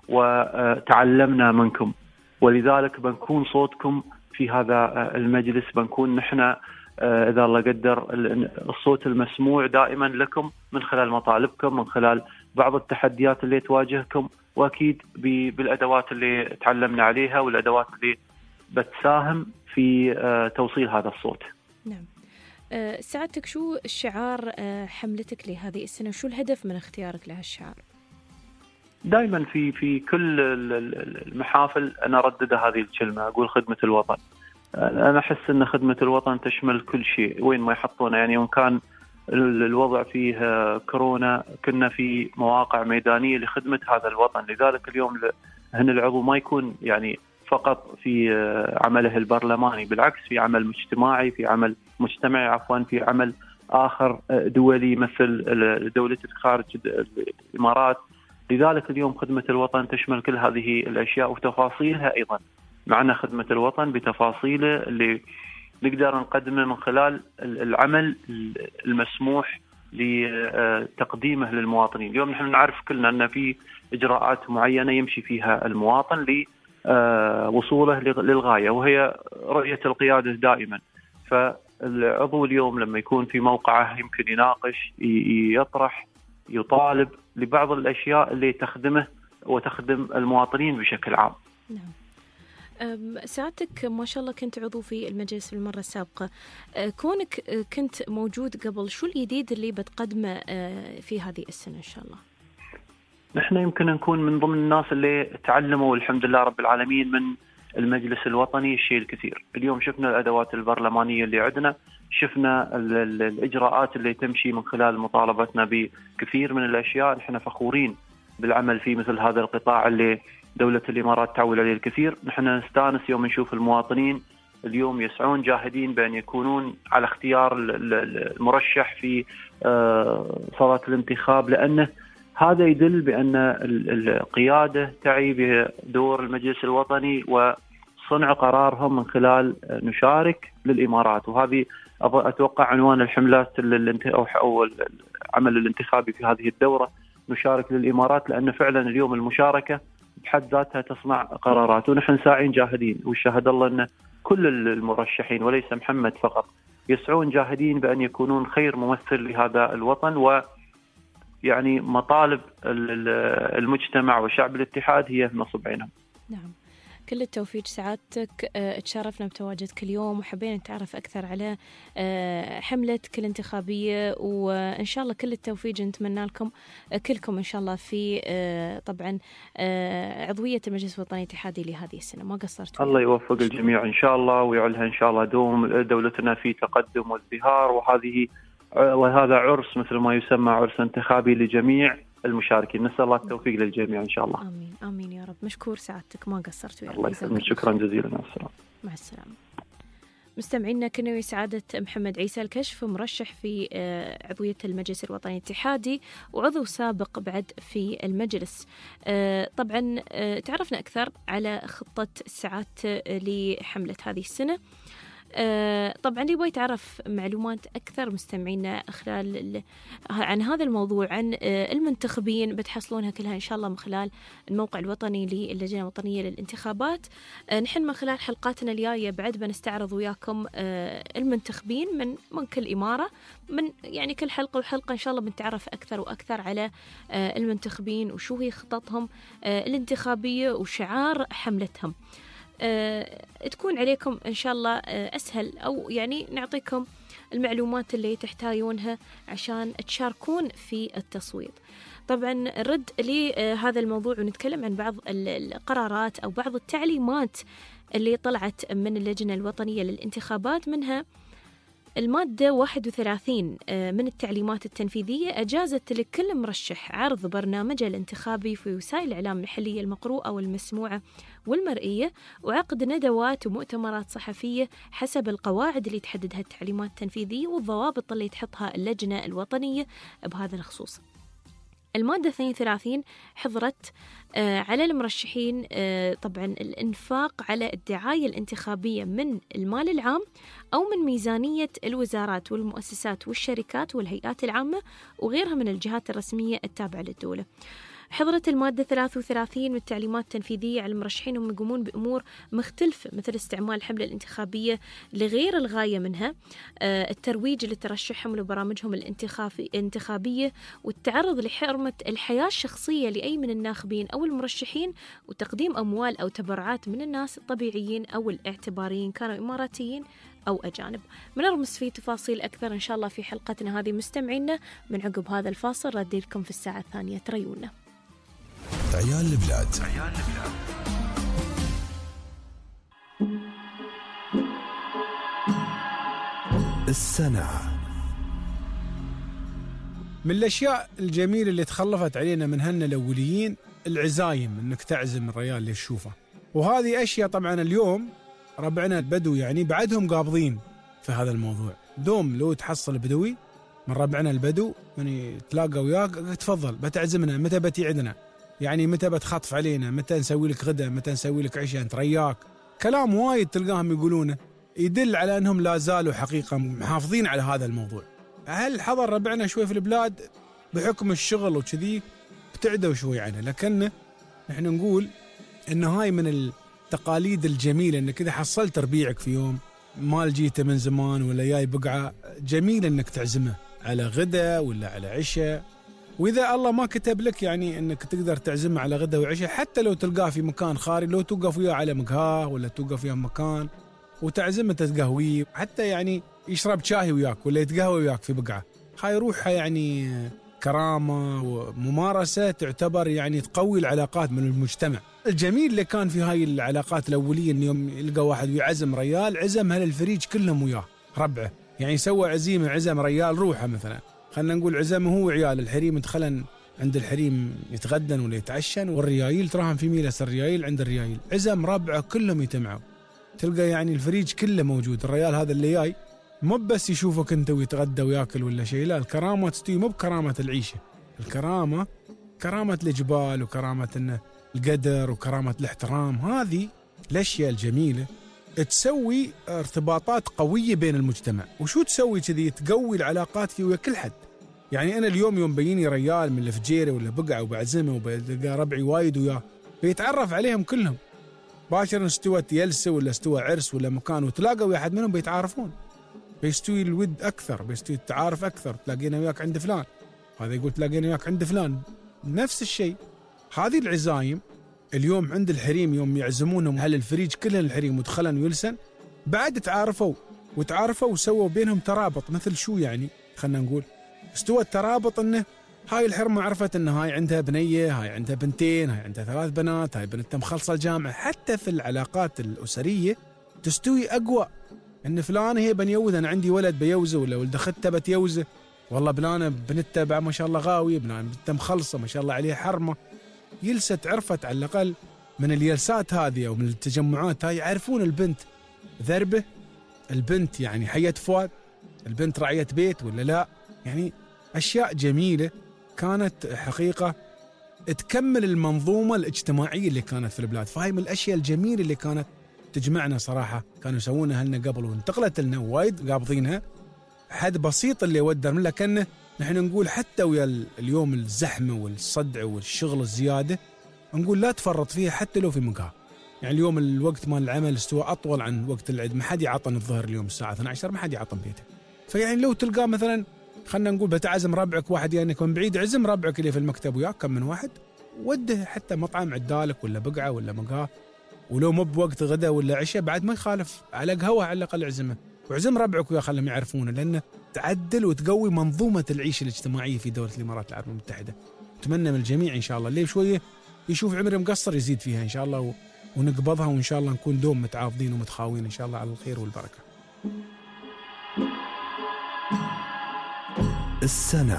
وتعلمنا منكم، ولذلك بنكون صوتكم في هذا المجلس، بنكون نحن إذا الله قدر الصوت المسموع دائما لكم من خلال مطالبكم، من خلال بعض التحديات اللي تواجهكم، وأكيد بالأدوات اللي تعلمنا عليها والأدوات اللي بتساهم في توصيل هذا الصوت. نعم. أه سعادتك شو الشعار أه حملتك لهذه السنة؟ شو الهدف من اختيارك لهالشعار؟ دائما في في كل المحافل أنا أردد هذه الكلمة، أقول خدمة الوطن. أنا أحس أن خدمة الوطن تشمل كل شيء وين ما يحطونه. يعني وإن كان الوضع فيه كورونا كنا في مواقع ميدانية لخدمة هذا الوطن. لذلك اليوم هن العضو ما يكون يعني فقط في عمله البرلماني، بالعكس في عمل مجتمعي، في عمل مجتمعي عفوا في عمل آخر دولي يمثل دولته خارج الإمارات. لذلك اليوم خدمة الوطن تشمل كل هذه الأشياء وتفاصيلها أيضا. معنا خدمة الوطن بتفاصيله اللي نقدر نقدمه من خلال العمل المسموح لتقديمه للمواطنين. اليوم نحن نعرف كلنا أن في إجراءات معينة يمشي فيها المواطن لوصوله للغاية، وهي رؤية القيادة دائما. فالعضو اليوم لما يكون في موقعه يمكن يناقش، يطرح، يطالب لبعض الأشياء اللي تخدمه وتخدم المواطنين بشكل عام. نعم. سعادتك ما شاء الله كنت عضو في المجلس في المرة السابقة، كونك كنت موجود قبل، شو الجديد اللي بتقدمه في هذه السنة إن شاء الله؟ نحن يمكن نكون من ضمن الناس اللي تعلموا الحمد لله رب العالمين من المجلس الوطني الشيء الكثير. اليوم شفنا الأدوات البرلمانية اللي عندنا، شفنا الإجراءات اللي تمشي من خلال مطالبتنا بكثير من الأشياء. نحن فخورين بالعمل في مثل هذا القطاع اللي دولة الإمارات تعول عليه الكثير. نحن نستانس يوم نشوف المواطنين اليوم يسعون جاهدين بأن يكونون على اختيار المرشح في صلاة الانتخاب، لأنه هذا يدل بأن القيادة تعي بدور المجلس الوطني وصنع قرارهم من خلال نشارك للإمارات. وهذه أتوقع عنوان الحملات أو العمل الانتخابي في هذه الدورة، نشارك للإمارات، لأن فعلا اليوم المشاركة بحد ذاتها تصنع قرارات. ونحن ساعين جاهدين، والشهد الله أن كل المرشحين وليس محمد فقط يسعون جاهدين بأن يكونون خير ممثل لهذا الوطن. ويعني مطالب المجتمع وشعب الاتحاد هي نصب عينهم. نعم. كل التوفيق سعادتك، تشرفنا بتواجدك اليوم وحبينا نتعرف أكثر على حملتك الانتخابية، وإن شاء الله كل التوفيق نتمنى لكم كلكم إن شاء الله في طبعا عضوية المجلس الوطني الاتحادي لهذه السنة. ما قصرتوا. الله يوفق الجميع إن شاء الله ويعلها إن شاء الله دوم دولتنا في تقدم وازدهار، وهذه وهذا عرس مثل ما يسمى عرس انتخابي لجميع المشاركين. نسأل الله التوفيق للجميع إن شاء الله. آمين آمين يا رب. مشكور سعادتك، ما قصرتوا. الله يسلمك، شكرا جزيلا. مع السلامة. مع السلامة. مستمعينا كنا سعادة محمد عيسى الكشف، مرشح في عضوية المجلس الوطني الاتحادي وعضو سابق بعد في المجلس. طبعا تعرفنا أكثر على خطة الساعات لحملة هذه السنة. طبعا اللي يبغى يتعرف معلومات أكثر مستمعينا خلال عن هذا الموضوع عن المنتخبين بتحصلونها كلها إن شاء الله من خلال الموقع الوطني للجنة الوطنية للانتخابات. نحن من خلال حلقاتنا الجاية بعد بنستعرض وياكم المنتخبين من من كل إمارة، من يعني كل حلقة وحلقة إن شاء الله بنتعرف أكثر وأكثر على المنتخبين وشو هي خططهم الانتخابية وشعار حملتهم. أه، تكون عليكم إن شاء الله أه أسهل، أو يعني نعطيكم المعلومات اللي تحتاجونها عشان تشاركون في التصويت. طبعا نرد لهذا الموضوع ونتكلم عن بعض القرارات أو بعض التعليمات اللي طلعت من اللجنة الوطنية للانتخابات. منها المادة واحد وثلاثين من التعليمات التنفيذية أجازت لكل مرشح عرض برنامجه الانتخابي في وسائل الإعلام المحلية المقروءة والمسموعة والمرئية، وعقد ندوات ومؤتمرات صحفية حسب القواعد اللي تحددها التعليمات التنفيذية والضوابط اللي تحطها اللجنة الوطنية بهذا الخصوص. المادة اثنين وثلاثين حظرت على المرشحين طبعا الإنفاق على الدعاية الانتخابية من المال العام أو من ميزانية الوزارات والمؤسسات والشركات والهيئات العامة وغيرها من الجهات الرسمية التابعة للدولة. حضرت المادة ثلاثة وثلاثين من التعليمات التنفيذية على المرشحين هم يقومون بأمور مختلفة، مثل استعمال الحملة الانتخابية لغير الغاية منها، الترويج لترشحهم ولبرامجهم الانتخابية، والتعرض لحرمة الحياة الشخصية لأي من الناخبين أو المرشحين، وتقديم أموال أو تبرعات من الناس الطبيعيين أو الاعتباريين كانوا إماراتيين أو أجانب. بنرمس في تفاصيل أكثر إن شاء الله في حلقتنا هذه مستمعينا. من عقب هذا الفاصل ردي لكم في الساعة الثانية، تريونا. عيال البلاد. السنة من الأشياء الجميلة اللي تخلفت علينا من هن الأوليين العزايم، إنك تعزم الريال اللي تشوفه، وهذه أشياء طبعا اليوم ربعنا البدو يعني بعدهم قابضين في هذا الموضوع. دوم لو تحصل بدوي من ربعنا البدو يعني تلاقى وياك تفضل بتعزمنا، متى بتي عندنا، يعني متى بتخطف علينا، متى نسوي لك غدا، متى نسوي لك عشاء، انت رياك. كلام وايد تلقاهم يقولونه يدل على أنهم لا زالوا حقيقة محافظين على هذا الموضوع. هل حضر ربعنا شوي في البلاد بحكم الشغل وكذي ابتعدوا شوي عنه، لكن نحن نقول إنه هاي من التقاليد الجميلة، إنك إذا حصلت ربيعك في يوم ما لجيته من زمان ولا جاي بقعة، جميل إنك تعزمه على غدا ولا على عشاء. وإذا الله ما كتب لك يعني إنك تقدر تعزمه على غدا وعشاء، حتى لو تلقاه في مكان خارج، لو توقف وياه على مقهاه ولا توقف وياه مكان وتعزمه تتقهويه، حتى يعني يشرب شاي وياك ولا يتقهوى وياك في بقعة، هاي روحها يعني كرامة وممارسة تعتبر يعني تقوي العلاقات من المجتمع. الجميل اللي كان في هاي العلاقات الأولية إن يوم يلقى واحد ويعزم ريال، عزم هالفريج كلهم وياه ربعه، يعني سوى عزيمة عزم ريال روحه، مثلا خلنا نقول عزمه هو وعيال الحريم، دخلن عند الحريم يتغدن ولا يتعشن، والريايل تراهم في ميلس الريايل عند الريايل، عزم ربعه كلهم يتمعوا، تلقى يعني الفريج كله موجود. الريال هذا اللي جاي مو بس يشوفك انت ويتغدى وياكل ولا شيء، لا، الكرامة تستوي مو بكرامة العيشة، الكرامة كرامة الجبال وكرامة انه القدر وكرامة الاحترام. هذه الاشياء الجميلة تسوي ارتباطات قوية بين المجتمع. وشو تسوي كذي؟ تقوي العلاقات في ويا كل حد. يعني انا اليوم يوم بيني ريال من الفجيرة ولا بقعة وبعزمه وبلقى ربعي وايد وياه، بيتعرف عليهم كلهم باشر، استوت يلسة ولا استوى عرس ولا مكان، وتلاقوا واحد منهم بيتعارفون، بيستوي الود أكثر، بيستوي التعارف أكثر. تلاقينا وياك عند فلان، هذا يقول تلاقينا وياك عند فلان، نفس الشيء. هذه العزايم اليوم عند الحريم يوم يعزمونهم هل الفريج كله الحريم ودخلن ويلسن، بعد تعارفوا وتعارفوا وسووا بينهم ترابط. مثل شو يعني؟ خلنا نقول استوى الترابط انه هاي الحرمة عرفت ان هاي عندها بنية، هاي عندها بنتين، هاي عندها ثلاث بنات، هاي بنتها مخلصة الجامعة. حتى في العلاقات الأسرية تستوي أقوى، ان فلان هي بنيوز، انا عندي ولد بيوزه ولا ولد اختها بتيوزه، والله بلانه بنتها ما شاء الله غاويه، بلانه بنتها مخلصه ما شاء الله عليها حرمه. يلست عرفت على الاقل من اليلسات هذه او من التجمعات هاي، يعرفون البنت ذربه البنت يعني حية فؤاد، البنت رعية بيت ولا لا. يعني أشياء جميلة كانت حقيقة تكمل المنظومة الاجتماعية اللي كانت في البلاد. فهاي من الأشياء الجميلة اللي كانت تجمعنا صراحة، كانوا يسوونها لنا قبل وانتقلت لنا وايد قابضينها. حد بسيط اللي ودر من لكنه نحن نقول حتى ويا اليوم الزحمة والصدع والشغل الزيادة نقول لا تفرط فيها حتى لو في مقهى. يعني اليوم الوقت مال العمل استوى أطول عن وقت العيد، ما حد يعطن الظهر اليوم الساعة اثنتي عشرة، ما حد يعطن بيته. فيعني لو تلقى مثلا خلنا نقول بتعزم ربعك واحد يعني يكون بعيد، عزم ربعك اللي في المكتب وياك كم من واحد، وده حتى مطعم عدالك ولا بقعة ولا مقهى، ولو مو بوقت غدا ولا عشاء بعد ما يخالف، على قهوة على الأقل عزمه وعزم ربعك ويا خلهم يعرفونه، لأنه تعدل وتقوي منظومة العيش الاجتماعية في دولة الإمارات العربية المتحدة. أتمنى من الجميع إن شاء الله اللي شوية يشوف عمري مقصر يزيد فيها إن شاء الله، و... ونقبضها، وإن شاء الله نكون دوم متعاضدين ومتخاوين إن شاء الله على الخير والبركة. السنة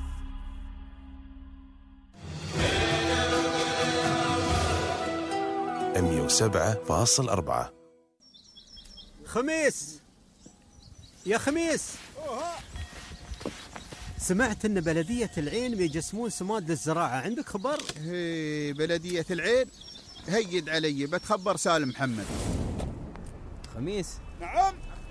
مية وسبعة فاصل أربعة. خميس يا خميس، سمعت ان بلدية العين بيجسمون سماد للزراعة، عندك خبر؟ هي بلدية العين هيد علي، بتخبر سالم محمد. خميس. نعم.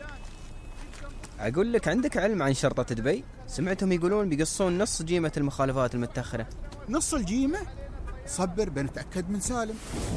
أقول لك عندك علم عن شرطة دبي؟ سمعتهم يقولون بيقصون نص جيمة المخالفات المتأخرة. نص الجيمة؟ صبر بنتأكد من سالم.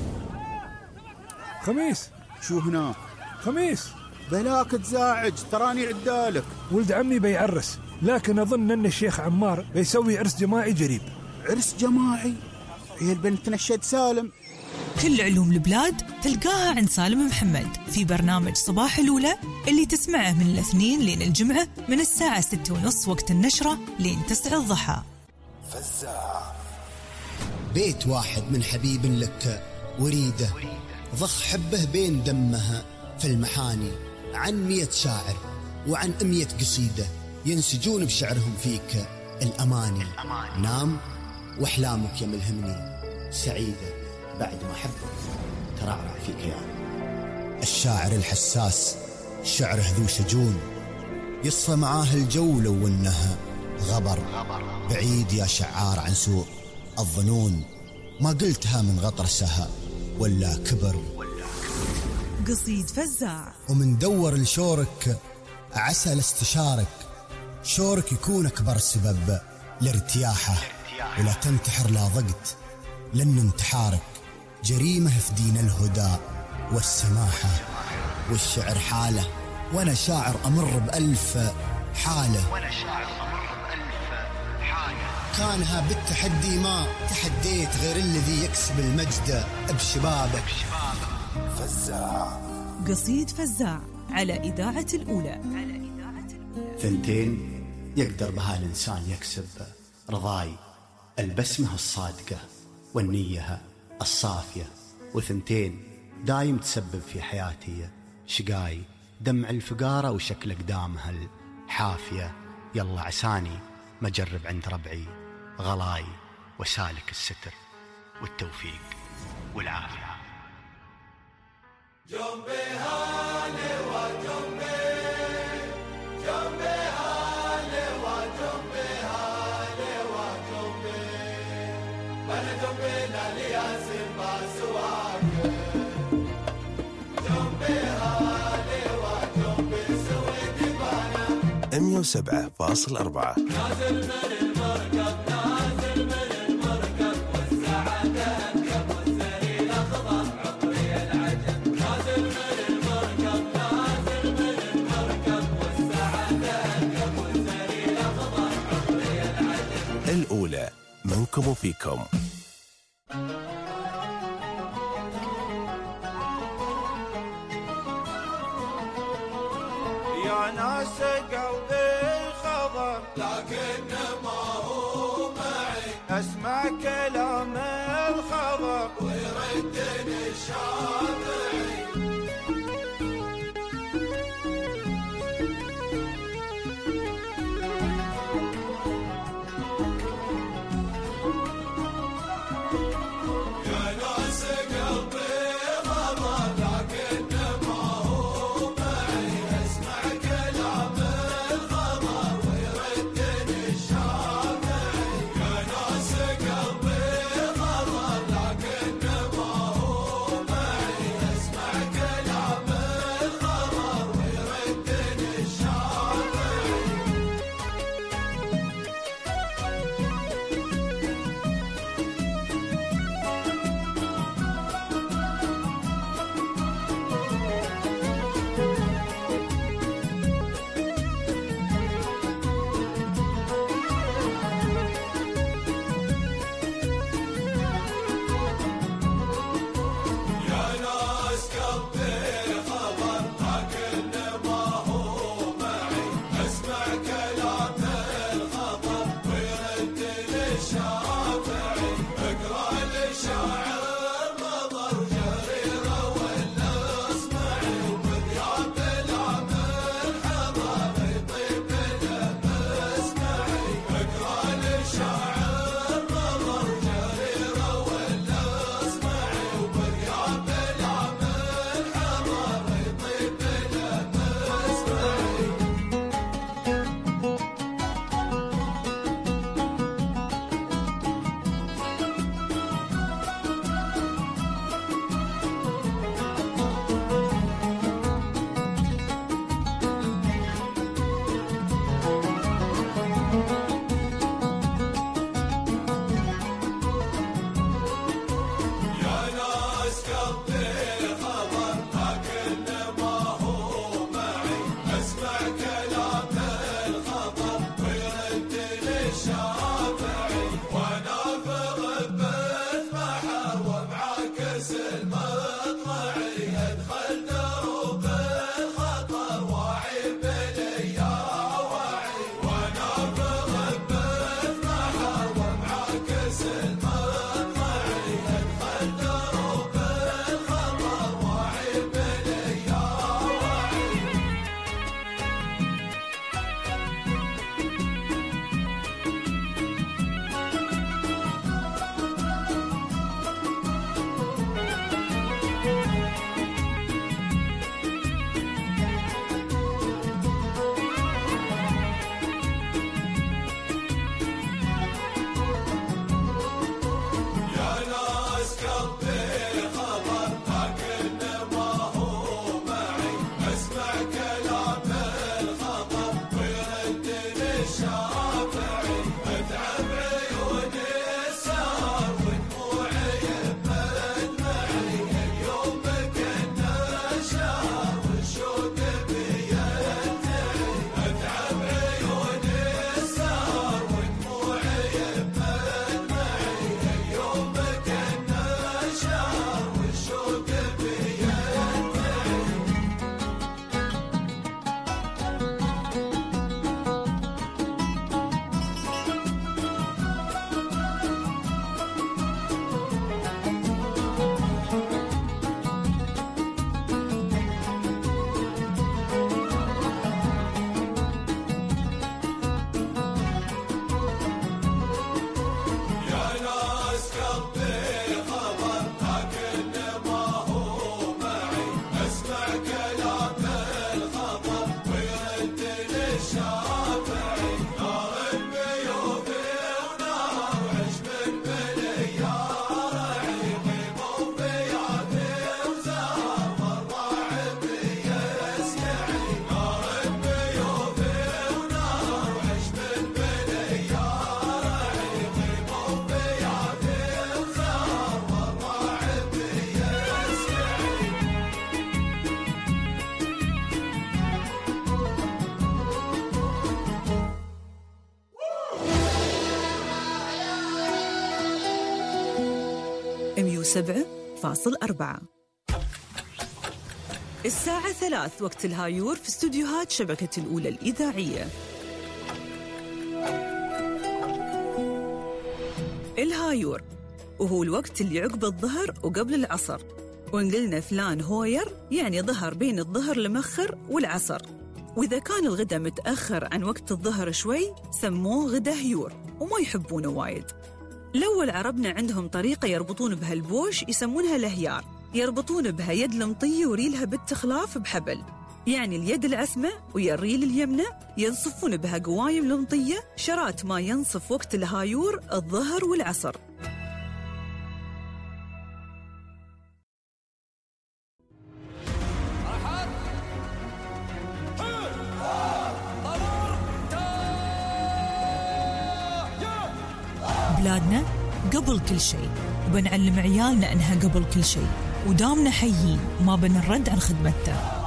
خميس. شو هناك؟ خميس بلاك تزاعج، تراني عدالك. ولد عمي بيعرس، لكن أظن أن الشيخ عمار بيسوي عرس جماعي قريب. عرس جماعي؟ هي البنت نشد سالم. كل علوم البلاد تلقاها عند سالم محمد في برنامج صباح الأولى اللي تسمعه من الاثنين لين الجمعة من الساعة ستة ونص وقت النشرة لين تسعة الضحى. فزاع. بيت واحد من حبيب لك وريده، ضخ حبه بين دمها في المحاني، عن مية شاعر وعن مية قصيدة ينسجون بشعرهم فيك الأماني. نام وأحلامك يا ملهمني سعيدة بعد ما حبك ترعرع في كيان. الشاعر الحساس شعره ذو شجون، يصفى معاه الجو لو انها غبر. بعيد يا شعار عن سوء الظنون، ما قلتها من غطرسها ولا كبر. قصيد فزاع. ومن دور لشورك عسى لاستشارك، شورك يكون أكبر سبب لارتياحه، ولا تنتحر لا ضقت لأن انتحارك جريمة في دين الهدى والسماحة. والشعر حالة وأنا شاعر أمر بألف حالة، وأنا شاعر أمر بألف حالة. كانها بالتحدي ما تحديت غير الذي يكسب المجد بشبابك. فزاع. قصيد فزاع على إذاعة الأولى. ثنتين يقدر بها الإنسان يكسب رضاي، البسمة الصادقة والنية الصافية. وثنتين دايم تسبب في حياتي شقاي، دمع الفقارة وشكل أقدامها الحافية. يلا عساني ما جرب عند ربعي غلاي، وسالك الستر والتوفيق والعافية. جنبي هاني وجنبي جنبي هاني وجنبي هاني وجنبي، وانا جنبي نالي ياسين ما سواك. جنبي هاني وجنبي سويتي بانا. مية وسبعة فاصل أربعة. نازل من المركب نازل من المركب والسعادة انكب والزريل اخضر عمري العجب. نازل من المركب نازل من المركب والسعادة انكب والزريل اخضر عمري العجب. الأولى منكم وفيكم. يا ناس قلبي خضر لكن ما هو معي، اسمع كلام الخضر ويردني الشافعي. يا ناس قلبي خضر لكن ما هو معي، سبعة فاصل أربعة. الساعة ثلاث وقت الهايور في استوديوهات شبكة الأولى الإذاعية. الهايور وهو الوقت اللي عقب الظهر وقبل العصر، وإن قلنا فلان هوير يعني ظهر بين الظهر المخر والعصر، وإذا كان الغدا متأخر عن وقت الظهر شوي سموه غدا هيور وما يحبونه وايد. الأول عربنا عندهم طريقة يربطون بها البوش يسمونها الهيار، يربطون بها يد المطية وريلها بالتخلاف بحبل، يعني اليد العثمة ويا الريل اليمنى ينصفون بها قوايم المطية شرات ما ينصف وقت الهايور الظهر والعصر. بلادنا قبل كل شيء، وبنعلم عيالنا أنها قبل كل شيء، ودامنا حيين وما بنرد عن خدمتها.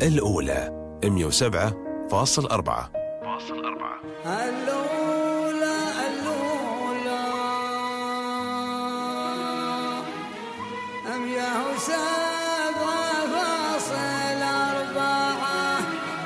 الأولى مئة وسبعة فاصل أربعة. الأولى الأولى مئة وسبعة فاصل أربعة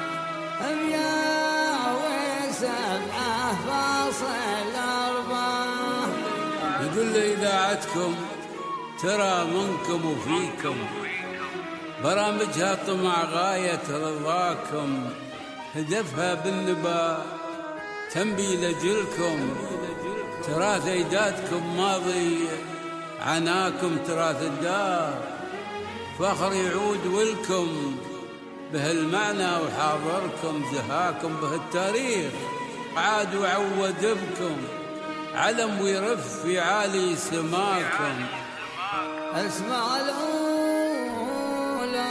مئة وسبعة فاصل أربعة. يقول لي إذاعتكم ترى منكم وفيكم، برامجها طمع غاية رضاكم، هدفها بالنبا تنبي لجلكم، تراث أجدادكم ماضي عناكم تراث الدار، فخر يعود ولكم بهالمعنى وحاضركم، زهاكم بهالتاريخ عاد وعود بكم، علم ويرف في عالي سماكم. اسمع الأولى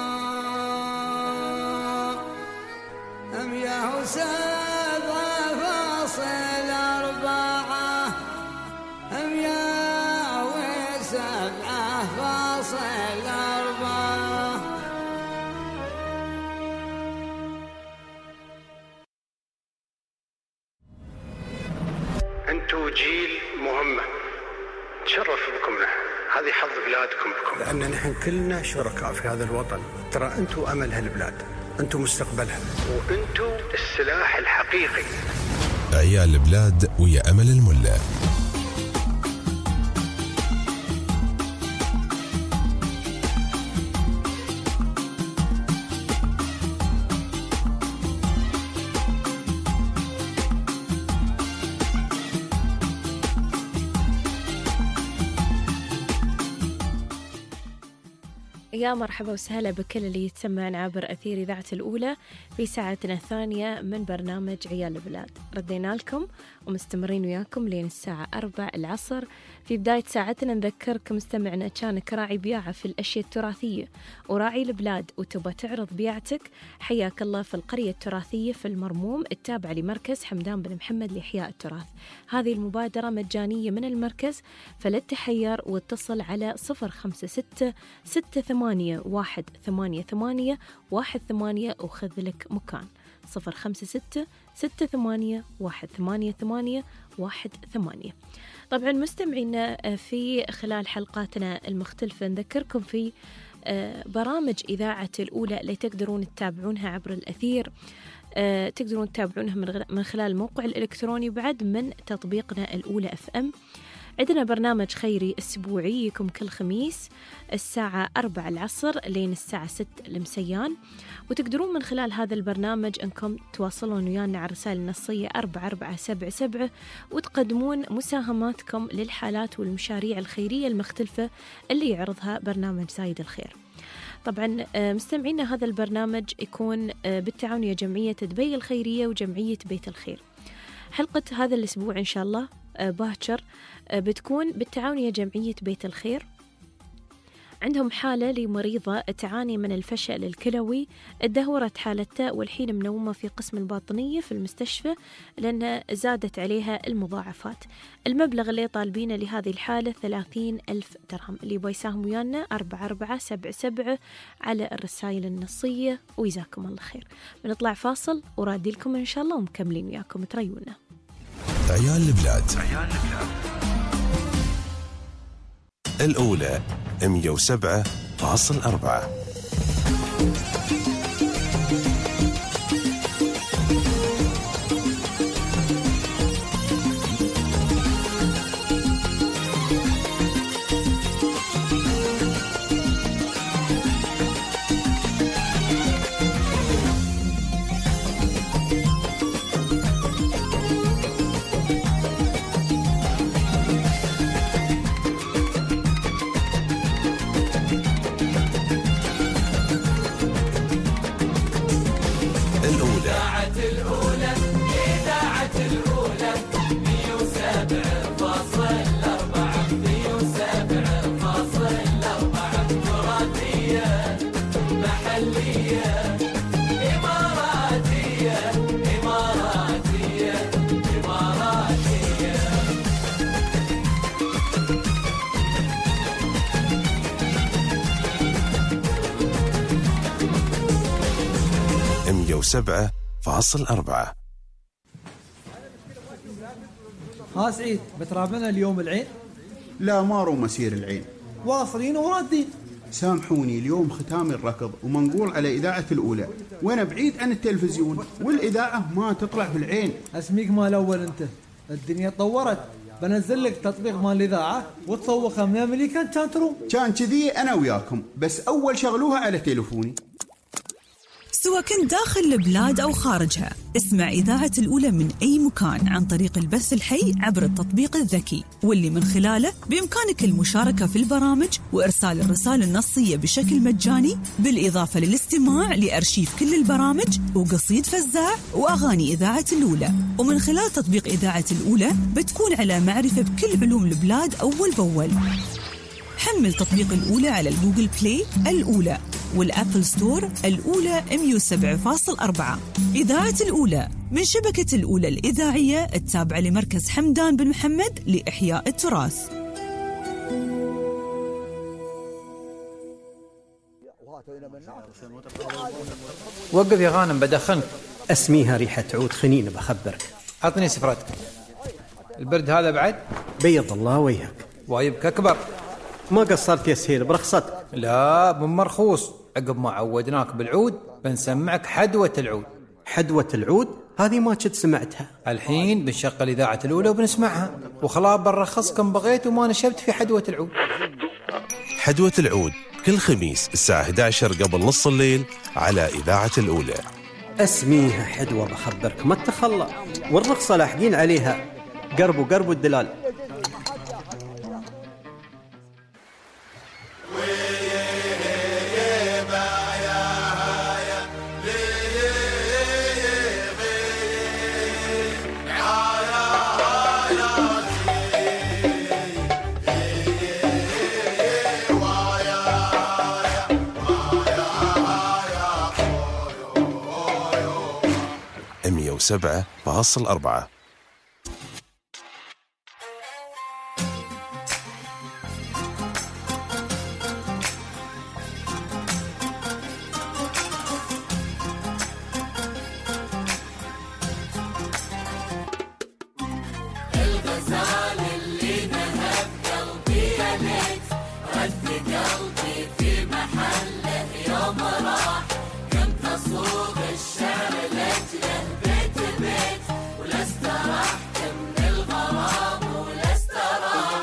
مئة وسبعة فاصل أربعة مئة وسبعة فاصل أربعة. أنتوا جيل مهمة، تشرف بكم نحن، هذه حظ بلادكم بكم، لأن نحن كلنا شركاء في هذا الوطن. ترى أنتوا أمل هالبلاد، أنتوا مستقبلها، وأنتوا السلاح الحقيقي. عيال البلاد ويا أمل الملا. يا مرحبا وسهلا بكل اللي يتسمعنا عبر أثير إذاعة الأولى في ساعتنا الثانية من برنامج عيال البلاد. ردينا لكم ومستمرين وياكم لين الساعة أربع العصر. في بداية ساعتنا نذكركم مستمعنا كانك راعي بياعة في الأشياء التراثية وراعي البلاد وتبى تعرض بياعتك، حياك الله في القرية التراثية في المرموم التابعة لمركز حمدان بن محمد لإحياء التراث. هذه المبادرة مجانية من المركز، فلا تحير واتصل على صفر خمسة ستة ستة ثمانية واحد ثمانية ثمانية واحد ثمانية وخذ لك مكان. صفر خمسة ستة ستة ثمانية واحد ثمانية ثمانية واحد ثمانية. طبعا مستمعينا في خلال حلقاتنا المختلفة نذكركم في برامج إذاعة الأولى اللي تقدرون تتابعونها عبر الأثير، تقدرون تتابعونها من خلال الموقع الإلكتروني بعد من تطبيقنا الأولى أف أم. عندنا برنامج خيري أسبوعي يكون كل خميس الساعة أربع العصر لين الساعة ست المسيان، وتقدرون من خلال هذا البرنامج أنكم تواصلون ويانا على رسائل النصية أربعة أربعة سبعة سبعة وتقدمون مساهماتكم للحالات والمشاريع الخيرية المختلفة اللي يعرضها برنامج زايد الخير. طبعا مستمعينا هذا البرنامج يكون بالتعاون يا جمعية دبي الخيرية وجمعية بيت الخير. حلقة هذا الأسبوع إن شاء الله باكر بتكون بالتعاون يا جمعية بيت الخير. عندهم حالة لمريضة تعاني من الفشل الكلوي، ادهورت حالتها والحين منومة في قسم الباطنية في المستشفى لأن زادت عليها المضاعفات. المبلغ اللي طالبينه لهذه الحالة ثلاثين ألف درهم. اللي يبغى يساهم ويانا أربعة أربعة سبعة سبعة على الرسائل النصية، ويجزاكم الله خير. بنطلع فاصل ورادي لكم إن شاء الله ومكملين وياكم، تريونا. عيال البلاد الأولى مئة وسبعة فاصل أربعة. وسبعة فاصل أربعة. ها سعيد، بترابنا اليوم العين؟ لا ما رو مسير العين، واصلين ورادين. سامحوني اليوم ختام الركض ومنقول على إذاعة الأولى، وأنا بعيد عن التلفزيون والإذاعة ما تطلع في العين. اسميك مال أول أنت، الدنيا تطورت، بنزل لك تطبيق مال الإذاعة وتصوخها من أمريكا كان تروم. كان كذي أنا وياكم، بس أول شغلوها على تليفوني. سواء كنت داخل البلاد أو خارجها، اسمع إذاعة الأولى من أي مكان عن طريق البث الحي عبر التطبيق الذكي، واللي من خلاله بإمكانك المشاركة في البرامج وإرسال الرسائل النصية بشكل مجاني، بالإضافة للاستماع لأرشيف كل البرامج وقصيد فزاع وأغاني إذاعة الأولى. ومن خلال تطبيق إذاعة الأولى بتكون على معرفة بكل علوم البلاد أول بأول. حمل تطبيق الأولى على الجوجل بلاي الأولى والأبل ستور الأولى مية وسبعة فاصل أربعة. إذاعة الأولى من شبكة الأولى الإذاعية التابعة لمركز حمدان بن محمد لإحياء التراث. وقف يا غانم بدخنك. اسميها ريحة عود خنين بخبرك. عطني سفرتك. البرد هذا بعد؟ بيض الله وجهك. وايبك أكبر. ما قصرت يا سهيل برخصتك. لا من مرخوص، عقب ما عودناك بالعود بنسمعك حدوة العود. حدوة العود هذه ما كنت سمعتها. الحين بنشغل إذاعة الأولى وبنسمعها، وخلاص بنرخص كم بغيت وما نشبت في حدوة العود. حدوة العود كل خميس الساعة إحدى عشر قبل نص الليل على إذاعة الأولى. اسميها حدوة بخبرك ما تخلى، والرخصة لاحقين عليها، قرب وقرب الدلال. مية وسبعة فاصل أربعة. الغزال اللي نهب قلبي يا ليت رد قلبي في محله يوم راح، كنت أصوغ الشعر لأجله بيت بيت ولا استرحت من الغرام ولا استراح.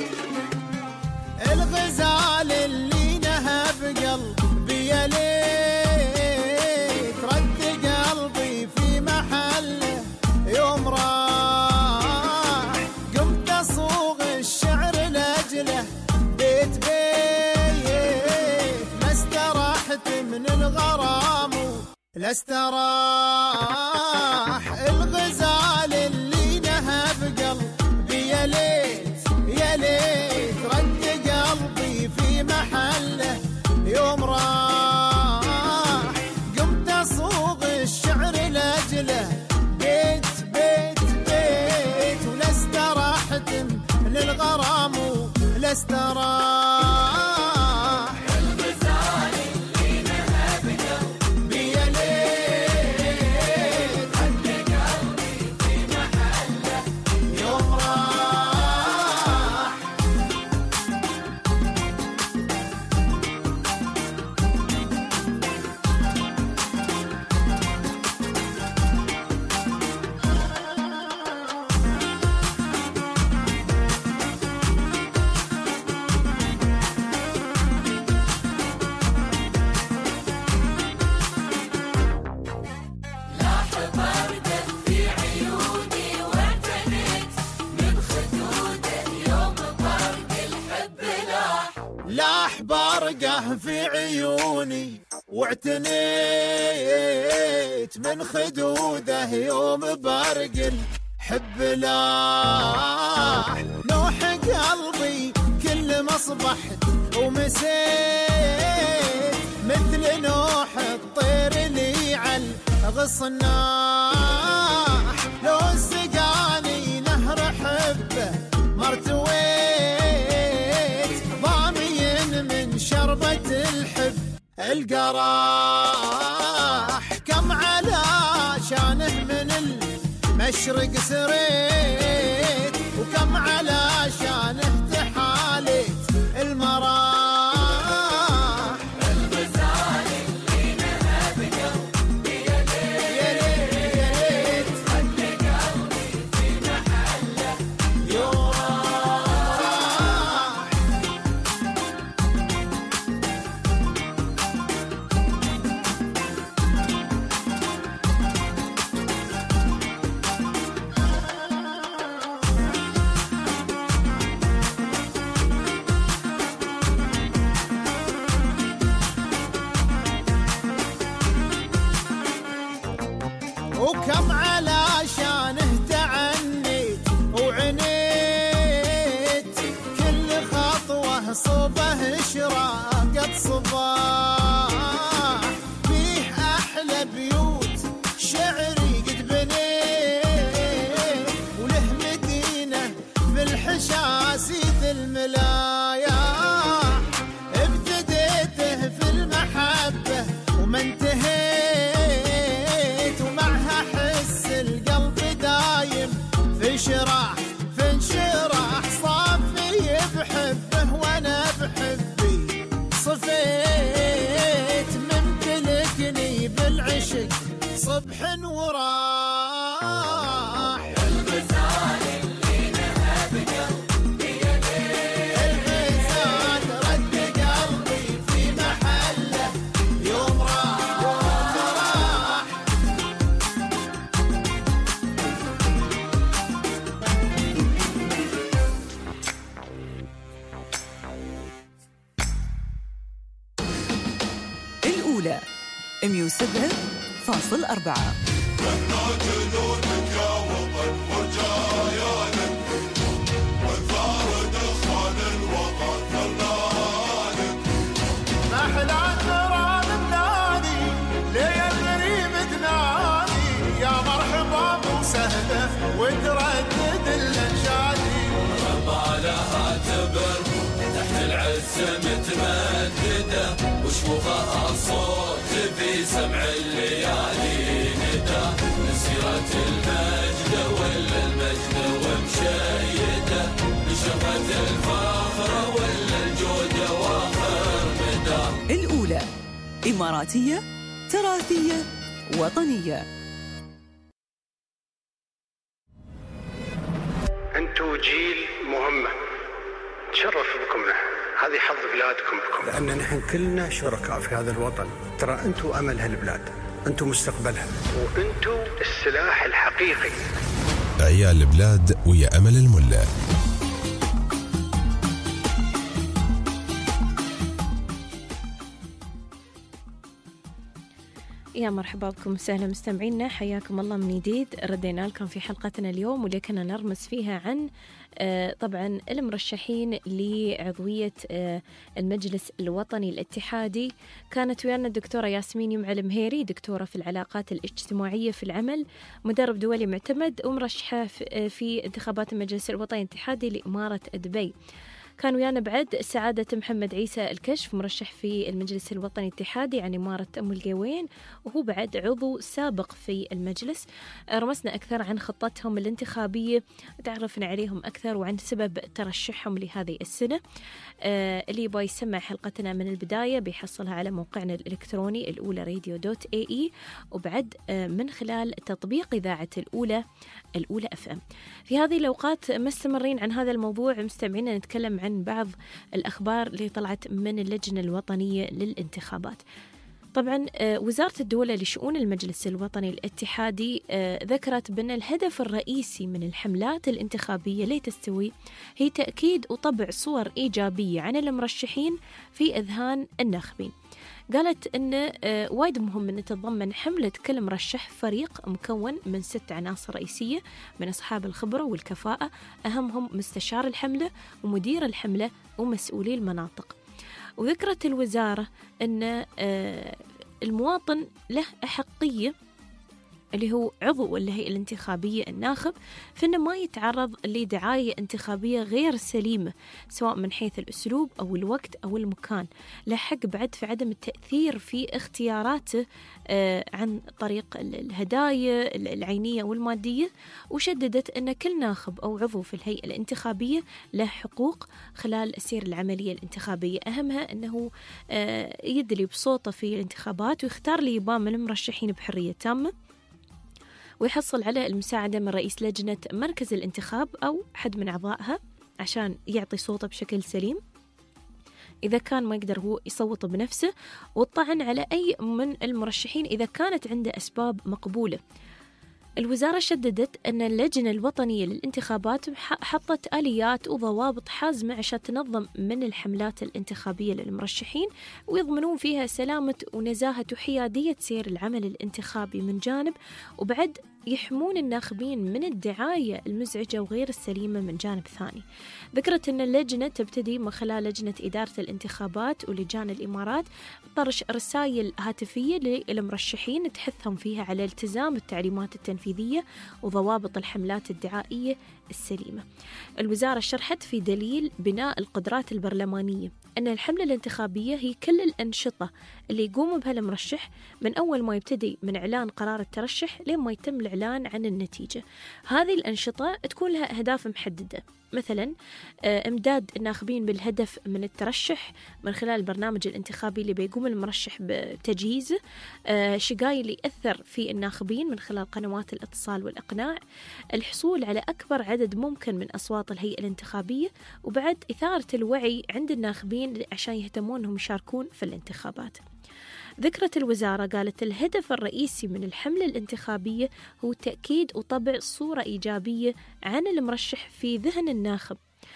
الغزال اللي نهب قلبي يا ليت رد قلبي في محله يوم راح، قمت أصوغ الشعر لأجله بيت بيت ما استرحت من الغرام لا استراح. الغزال اللي نهب قلبي يا ليت يا ليت رد قلبي في محله يوم راح، قمت أصوغ الشعر لأجله بيت بيت بيت ولا استراحت من الغرام ولا استراح. لاح برقه في عيوني واعتنيت من خدوده يوم برق الحب لاح. نوح قلبي كل ما صبحت ومسيت مثل نوح الطير اللي على الغصناح. لو سقاني نهر حبه مرتويت ضامين من شربة الحب القراح. كم على أشرق سريت وكم علشانه تحاليت المراح الغزال اللي نهب قلبي يا ليت يا ليت خلي قلبي في محله يوم وكم علشانه تعنيت وعنيت كل خطوة صوبه شراقة صباح فيه أحلى بيوت شعري قد بنيت وله مدينة في الحشاسي ذي الملايح ابتديته في المحبة وما انتهيت ومعها حس القلب دايم في شراح في انشراح صافي بحبه وانا بحبي صفيت ممتلكني بالعشق صبح وراح الغزال اللي نهب قلبي يا ليل الغزال رد قلبي في محله يوم راح يوم راح الأولى مية وسبعة فاصل أربعة. أحلى ترى من نادي ليه الغريب تنادي يا مرحبا بوسهله وتردد الانشادي ربع لها تبر تحت العز متمدده وشوفها صوت في سمع الليالي ندى مسيرة المجد ولا المجد ومشيده نشفت الفخر ولا الجود واخر مدى. الأولى إماراتية تراثية وطنية. أنتوا جيل مهمة تشرف بكم نحن، هذه حظ بلادكم بكم، لأن نحن كلنا شركاء في هذا الوطن. ترى أنتوا أمل هالبلاد، أنتوا مستقبلها، وأنتوا السلاح الحقيقي. عيال البلاد ويا أمل الملا. يا مرحبا بكم وسهلا مستمعينا، حياكم الله من جديد. ردينا لكم في حلقتنا اليوم واللي كنا نرمز فيها عن طبعا المرشحين لعضوية المجلس الوطني الاتحادي. كانت ويانا الدكتورة ياسمين يمعل مهيري، دكتورة في العلاقات الاجتماعية في العمل، مدرب دولي معتمد، ومرشحة في انتخابات المجلس الوطني الاتحادي لإمارة دبي. كان ويانا بعد سعادة محمد عيسى الكشف، مرشح في المجلس الوطني الاتحادي عن إمارة أم القوين، وهو بعد عضو سابق في المجلس. رمسنا أكثر عن خطتهم الانتخابية، تعرفنا عليهم أكثر وعن سبب ترشحهم لهذه السنة. اللي يبغى يسمع حلقتنا من البداية بيحصلها على موقعنا الإلكتروني الأولى راديو دوت اي اي، وبعد من خلال تطبيق إذاعة الأولى الأولى أف أم. في هذه الأوقات مستمرين عن هذا الموضوع مستمعين، نتكلم عن بعض الأخبار اللي طلعت من اللجنة الوطنية للانتخابات. طبعا وزارة الدولة لشؤون المجلس الوطني الاتحادي ذكرت بأن الهدف الرئيسي من الحملات الانتخابية لتستوي هي تأكيد وطبع صور إيجابية عن المرشحين في أذهان الناخبين. قالت أن وايد مهم أن تتضمن حملة كل مرشح فريق مكون من ست عناصر رئيسية من أصحاب الخبرة والكفاءة، أهمهم مستشار الحملة ومدير الحملة ومسؤولي المناطق. وذكرت الوزارة أن المواطن له أحقية اللي هو عضو الهيئة الانتخابية الناخب فإنه ما يتعرض لدعاية انتخابية غير سليمة سواء من حيث الأسلوب أو الوقت أو المكان. له حق بعد في عدم التأثير في اختياراته عن طريق الهدايا العينية والمادية. وشددت أن كل ناخب أو عضو في الهيئة الانتخابية له حقوق خلال سير العملية الانتخابية، أهمها أنه يدلي بصوته في الانتخابات ويختار لي يبان من المرشحين بحرية تامة، ويحصل على المساعدة من رئيس لجنة مركز الانتخاب أو حد من أعضائها عشان يعطي صوته بشكل سليم إذا كان ما يقدر هو يصوت بنفسه، والطعن على أي من المرشحين إذا كانت عنده أسباب مقبولة. الوزارة شددت أن اللجنة الوطنية للانتخابات حطت آليات وضوابط حازمة عشان تنظم من الحملات الانتخابية للمرشحين ويضمنون فيها سلامة ونزاهة وحيادية سير العمل الانتخابي من جانب، وبعد يحمون الناخبين من الدعاية المزعجة وغير السليمة من جانب ثاني. ذكرت أن اللجنة تبتدي من خلال لجنة إدارة الانتخابات ولجان الإمارات طرش رسائل هاتفية للمرشحين تحثهم فيها على التزام التعليمات التنفيذية وضوابط الحملات الدعائية السليمة. الوزارة شرحت في دليل بناء القدرات البرلمانية أن الحملة الانتخابية هي كل الأنشطة اللي يقوم بها المرشح من أول ما يبتدي من إعلان قرار الترشح لين ما يتم الإعلان عن النتيجة. هذه الأنشطة تكون لها أهداف محددة، مثلا إمداد الناخبين بالهدف من الترشح من خلال البرنامج الانتخابي اللي بيقوم المرشح بتجهيزه، شقاي اللي يأثر في الناخبين من خلال قنوات الاتصال والإقناع، الحصول على أكبر عدد ممكن من أصوات الهيئة الانتخابية، وبعد إثارة الوعي عند الناخبين عشان يهتمون أنهم يشاركون في الانتخابات. ذكرت الوزارة قالت الهدف الرئيسي من الحملة الانتخابية هو تأكيد وطبع صورة إيجابية عن المرشح في ذهن الناخب.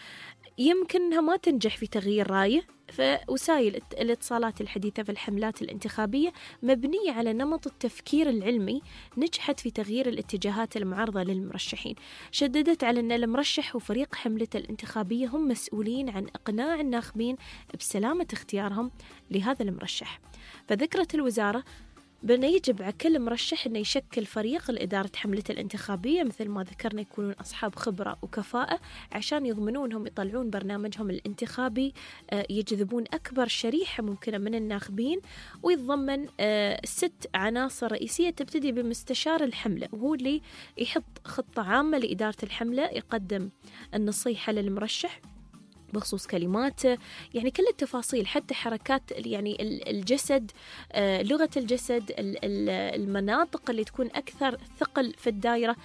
يمكنها ما تنجح في تغيير رايه، فوسائل الاتصالات الحديثة في الحملات الانتخابية مبنية على نمط التفكير العلمي نجحت في تغيير الاتجاهات المعارضة للمرشحين. شددت على أن المرشح وفريق حملته الانتخابية هم مسؤولين عن إقناع الناخبين بسلامة اختيارهم لهذا المرشح. فذكرت الوزارة بأن يجب على كل مرشح أنه يشكل فريق لإدارة حملته الانتخابية مثل ما ذكرنا، يكونون أصحاب خبرة وكفاءة عشان يضمنونهم يطلعون برنامجهم الانتخابي يجذبون أكبر شريحة ممكنة من الناخبين، ويتضمن ست عناصر رئيسية تبتدي بمستشار الحملة وهو اللي يحط خطة عامة لإدارة الحملة، يقدم النصيحة للمرشح بخصوص كلماته، يعني كل التفاصيل حتى حركات يعني الجسد، لغة الجسد، المناطق اللي تكون أكثر ثقل في الدائرة.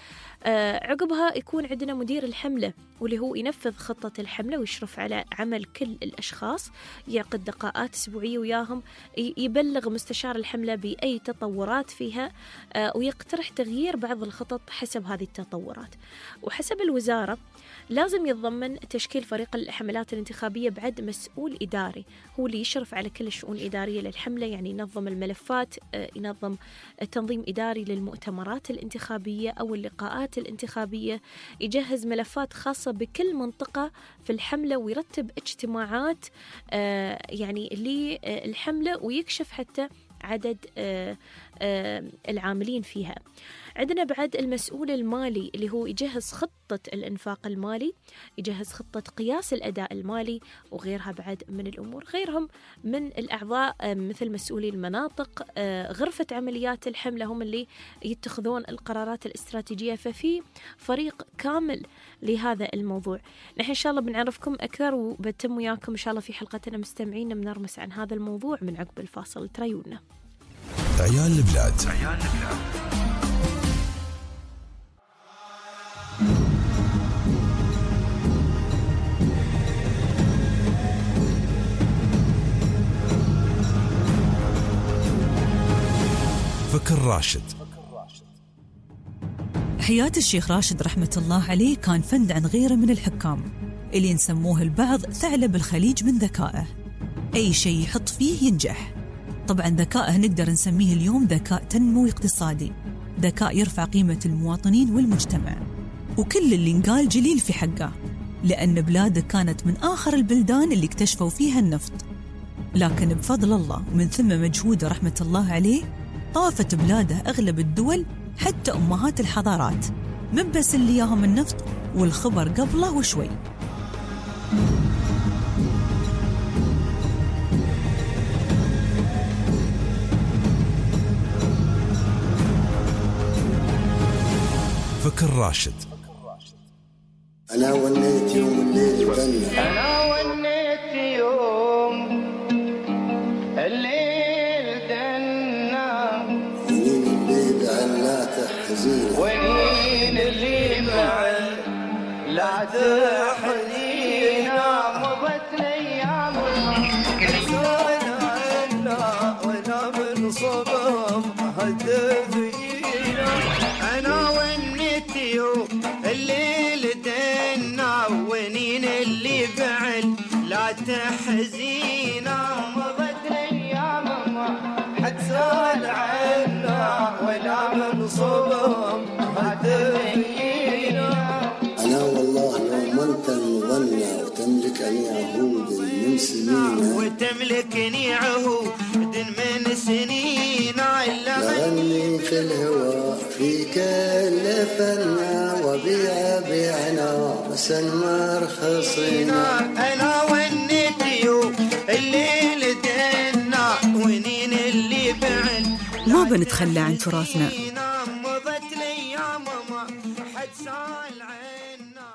عقبها يكون عندنا مدير الحملة واللي هو ينفذ خطة الحملة ويشرف على عمل كل الأشخاص، يعقد لقاءات أسبوعية وياهم، يبلغ مستشار الحملة بأي تطورات فيها، ويقترح تغيير بعض الخطط حسب هذه التطورات. وحسب الوزارة لازم يتضمن تشكيل فريق الحملات الانتخابية بعد مسؤول إداري هو اللي يشرف على كل الشؤون الإدارية للحملة، يعني ينظم الملفات، ينظم تنظيم إداري للمؤتمرات الانتخابية أو اللقاءات الانتخابية، يجهز ملفات خاصة بكل منطقة في الحملة، ويرتب اجتماعات يعني للحملة، ويكشف حتى عدد العاملين فيها. عندنا بعد المسؤول المالي اللي هو يجهز خطة الإنفاق المالي، يجهز خطة قياس الأداء المالي وغيرها بعد من الأمور. غيرهم من الأعضاء مثل مسؤولي المناطق، غرفة عمليات الحملة هم اللي يتخذون القرارات الاستراتيجية. ففي فريق كامل لهذا الموضوع. نحن إن شاء الله بنعرفكم أكثر وبتم وياكم إن شاء الله في حلقتنا مستمعين بنرمس عن هذا الموضوع من عقب الفاصل. تريونا عيال البلاد. عيال البلاد. فكر راشد. حياة الشيخ راشد رحمة الله عليه كان فند عن غيره من الحكام اللي نسموه البعض ثعلب الخليج من ذكائه، أي شيء يحط فيه ينجح. طبعا ذكائه نقدر نسميه اليوم ذكاء تنموي اقتصادي، ذكاء يرفع قيمة المواطنين والمجتمع، وكل اللي نقال جليل في حقه، لأن بلاده كانت من آخر البلدان اللي اكتشفوا فيها النفط. لكن بفضل الله ومن ثم مجهوده رحمة الله عليه طافت بلاده أغلب الدول حتى أمهات الحضارات، من بس اللي ياهم النفط والخبر قبله وشوي. فكر راشد. أنا ونيت يوم الليل بنا أنا ونيت يوم الليل دنا ونين اللي بعل لا تحزين ونين اللي بعل لا تحزين مضت الأيام كسونا عنا وأنا من صبهم هدفينا. أنا ونيت يوم الليل دنا ونين اللي بعل لا تحزينا مضت الأيام حد سال عنا ولا من صبهم هدفينا. أنا والله يوم أنت المغنى وتملكني عهود من سنين وتملكني عهود من سنين لغني في الهواء في كل فنا وبيع بيعنا وسن رخصينا. أنا ونيت يوم الليل دنا ونين اللي بعل ما بنتخلى عن تراثنا. مضت الأيام ما حد سال عنا.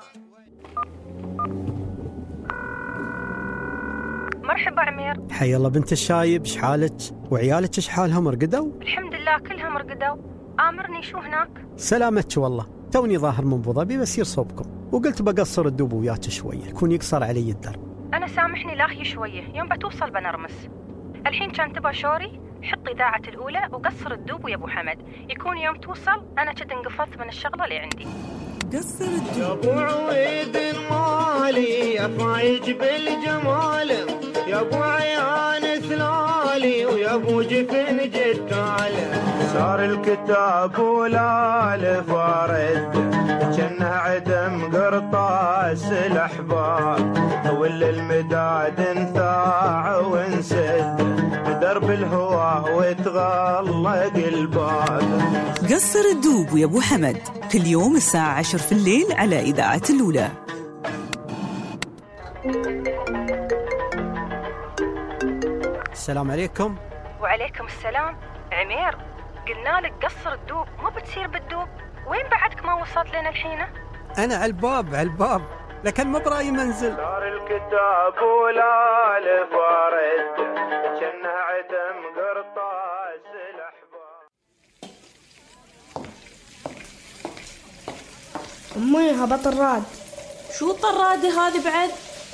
مرحبا عمير. حي الله بنت الشايب، شحالك وعيالك شحالهم رقدوا؟ الحمد لله كلهم رقدوا. آمرني شو هناك؟ سلامتك والله، توني ظاهر من ابو ظبي بسير صوبكم وقلت بقصر الدوب وياك شويه، يكون يقصر علي الدرب. أنا سامحني لاهي شوية، يوم بتوصل بنرمس. الحين كان تبى شوري، حط إذاعة الأولى وقصر الدوب ويا أبو حمد، يكون يوم توصل أنا كد انقفضت من الشغلة اللي عندي. قصر الدوب. يا أبو عويد المالي يا فايج بالجمال يا أبو عيان ثلالي ويا أبو جفن جدال. صار الكتاب ولا لفارد كنا عدم قرطاس الأحباب ولا المداد انثاع وانسد بدرب الهواه وتغلق الباب. قصر الدوب ويا أبو حمد كل يوم الساعة عشر في الليل على إذاعة الأولى. السلام عليكم. وعليكم السلام. عمير قلنا لك قصر الدوب، مو بتصير بالدوب، وين بعدك ما وصلت لنا الحين؟ أنا على الباب على الباب لكن ما براي منزل. صار الكتاب ولا لفارد كنا عدم قرطاس الأحباب. أمي هبط الراد. شو الطرادة هذه بعد؟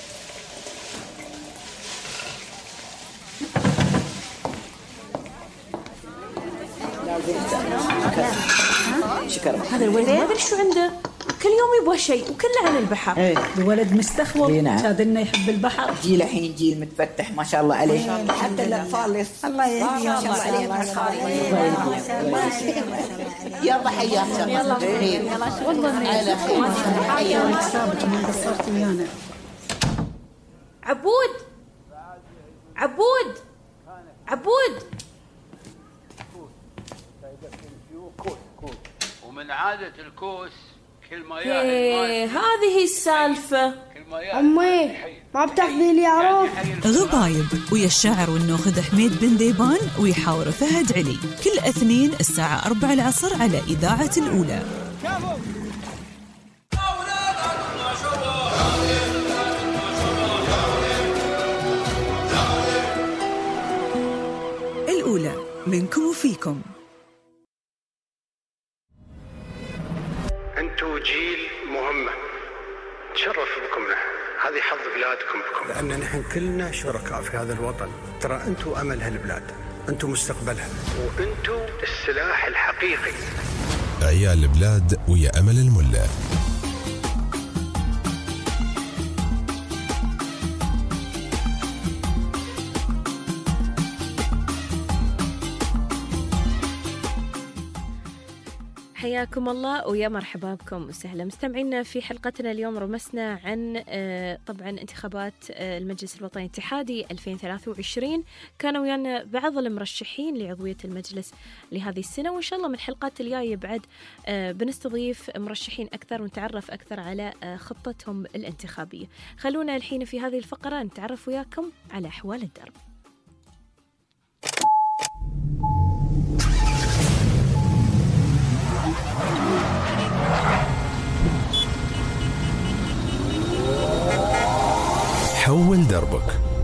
شكرا. هذا الولد ما ادري شو عنده، كل يوم يبغى شيء وكله عن البحر. ايه الولد مستخوض، شادنا يحب البحر. جيل الحين جيل متفتح ما شاء الله عليه، حتى الاطفال الله يهديهم ما شاء الله عليهم. يلا حياك يلا والله على خير. حياك سابق ما قصرت ويانا. عبود عبود عبود ومن عادة الكوس كل ما ايه هذه هي السالفة. أمي ما بتاخذي لي عروض. غبايب ويا الشاعر والنوخذ حميد بن ديبان ويحاور فهد علي كل اثنين الساعة أربعة العصر على إذاعة الأولى. الأولى منكم وفيكم. أنتوا جيل مهمة، تشرف بكم نحن، هذه حظ بلادكم بكم، لأن نحن كلنا شركاء في هذا الوطن. ترى أنتوا أمل هالبلاد، أنتوا مستقبلها، وأنتوا السلاح الحقيقي. عيال البلاد ويا أمل الملا. حيا حياكم الله ويا مرحبا بكم وسهلا مستمعينا في حلقتنا اليوم. رمسنا عن طبعا انتخابات المجلس الوطني الاتحادي ألفين وثلاثة وعشرين. كانوا ويانا بعض المرشحين لعضوية المجلس لهذه السنة، وإن شاء الله من الحلقات الجاية بعد بنستضيف مرشحين أكثر ونتعرف أكثر على خطتهم الانتخابية. خلونا الحين في هذه الفقرة نتعرف وياكم على أحوال الدرب. حول دربك.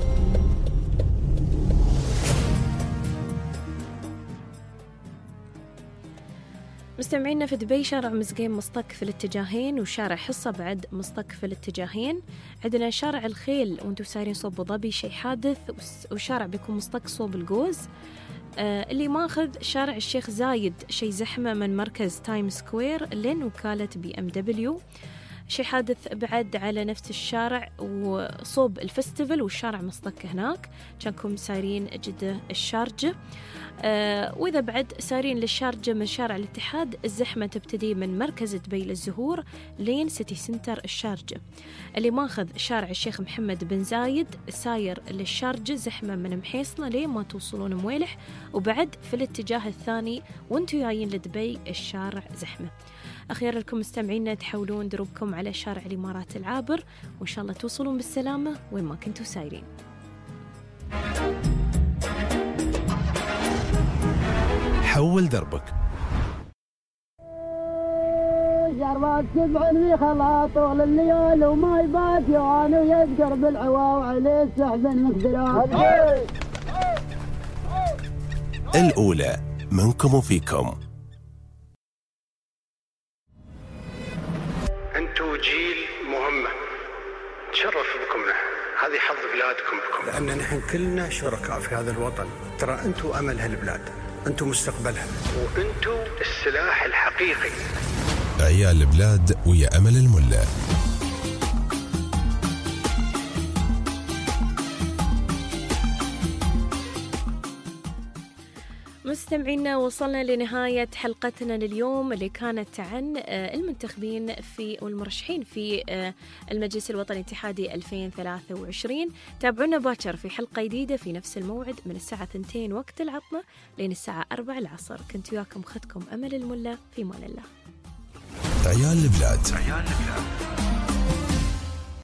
مستمعينا في دبي شارع مزقين مصطك في الاتجاهين، وشارع حصة بعد مصطك في الاتجاهين. عندنا شارع الخيل وانتو سايرين صوب أبو ظبي شيء حادث، وشارع بيكون مصطك صوب الجوز. آه اللي ماخذ شارع الشيخ زايد شيء زحمة من مركز تايم سكوير لين وكالة بي ام دبليو. شيء حادث بعد على نفس الشارع وصوب الفستيفال والشارع مصطك هناك، كانكم سايرين جدة الشارجة. آه وإذا بعد سايرين للشارجة من شارع الاتحاد، الزحمة تبتدي من مركز دبي للزهور لين سيتي سنتر الشارجة. اللي ماخذ شارع الشيخ محمد بن زايد ساير للشارجة زحمة من محيصنة لين ما توصلون مويلح، وبعد في الاتجاه الثاني وانتو جايين لدبي الشارع زحمة. أخيرا لكم مستمعينا تحولون دروبكم على شارع الإمارات العابر، وإن شاء الله توصلون بالسلامة وين ما كنتوا سايرين. حول دربك. جربات سبعين خلا طول الليل وما يبات يوان ويذكر بالعواو عليه السحب المقدرات. الأولى منكم وفيكم. أنتوا جيل مهمة، تشرف بكم نحن، هذه حظ بلادكم بكم، لأن نحن كلنا شركاء في هذا الوطن. ترى أنتوا أمل هالبلاد، أنتوا مستقبلها، وأنتوا السلاح الحقيقي. عيال البلاد ويا أمل الملا. مستمعينا وصلنا لنهاية حلقتنا لليوم اللي كانت عن المنتخبين في والمرشحين في المجلس الوطني الاتحادي ألفين وثلاثة وعشرين. تابعونا باكر في حلقة جديدة في نفس الموعد من الساعة اثنتين وقت العطلة لين الساعة أربعة العصر. كنت وياكم أختكم أمل الملا، في مان الله. عيال البلاد.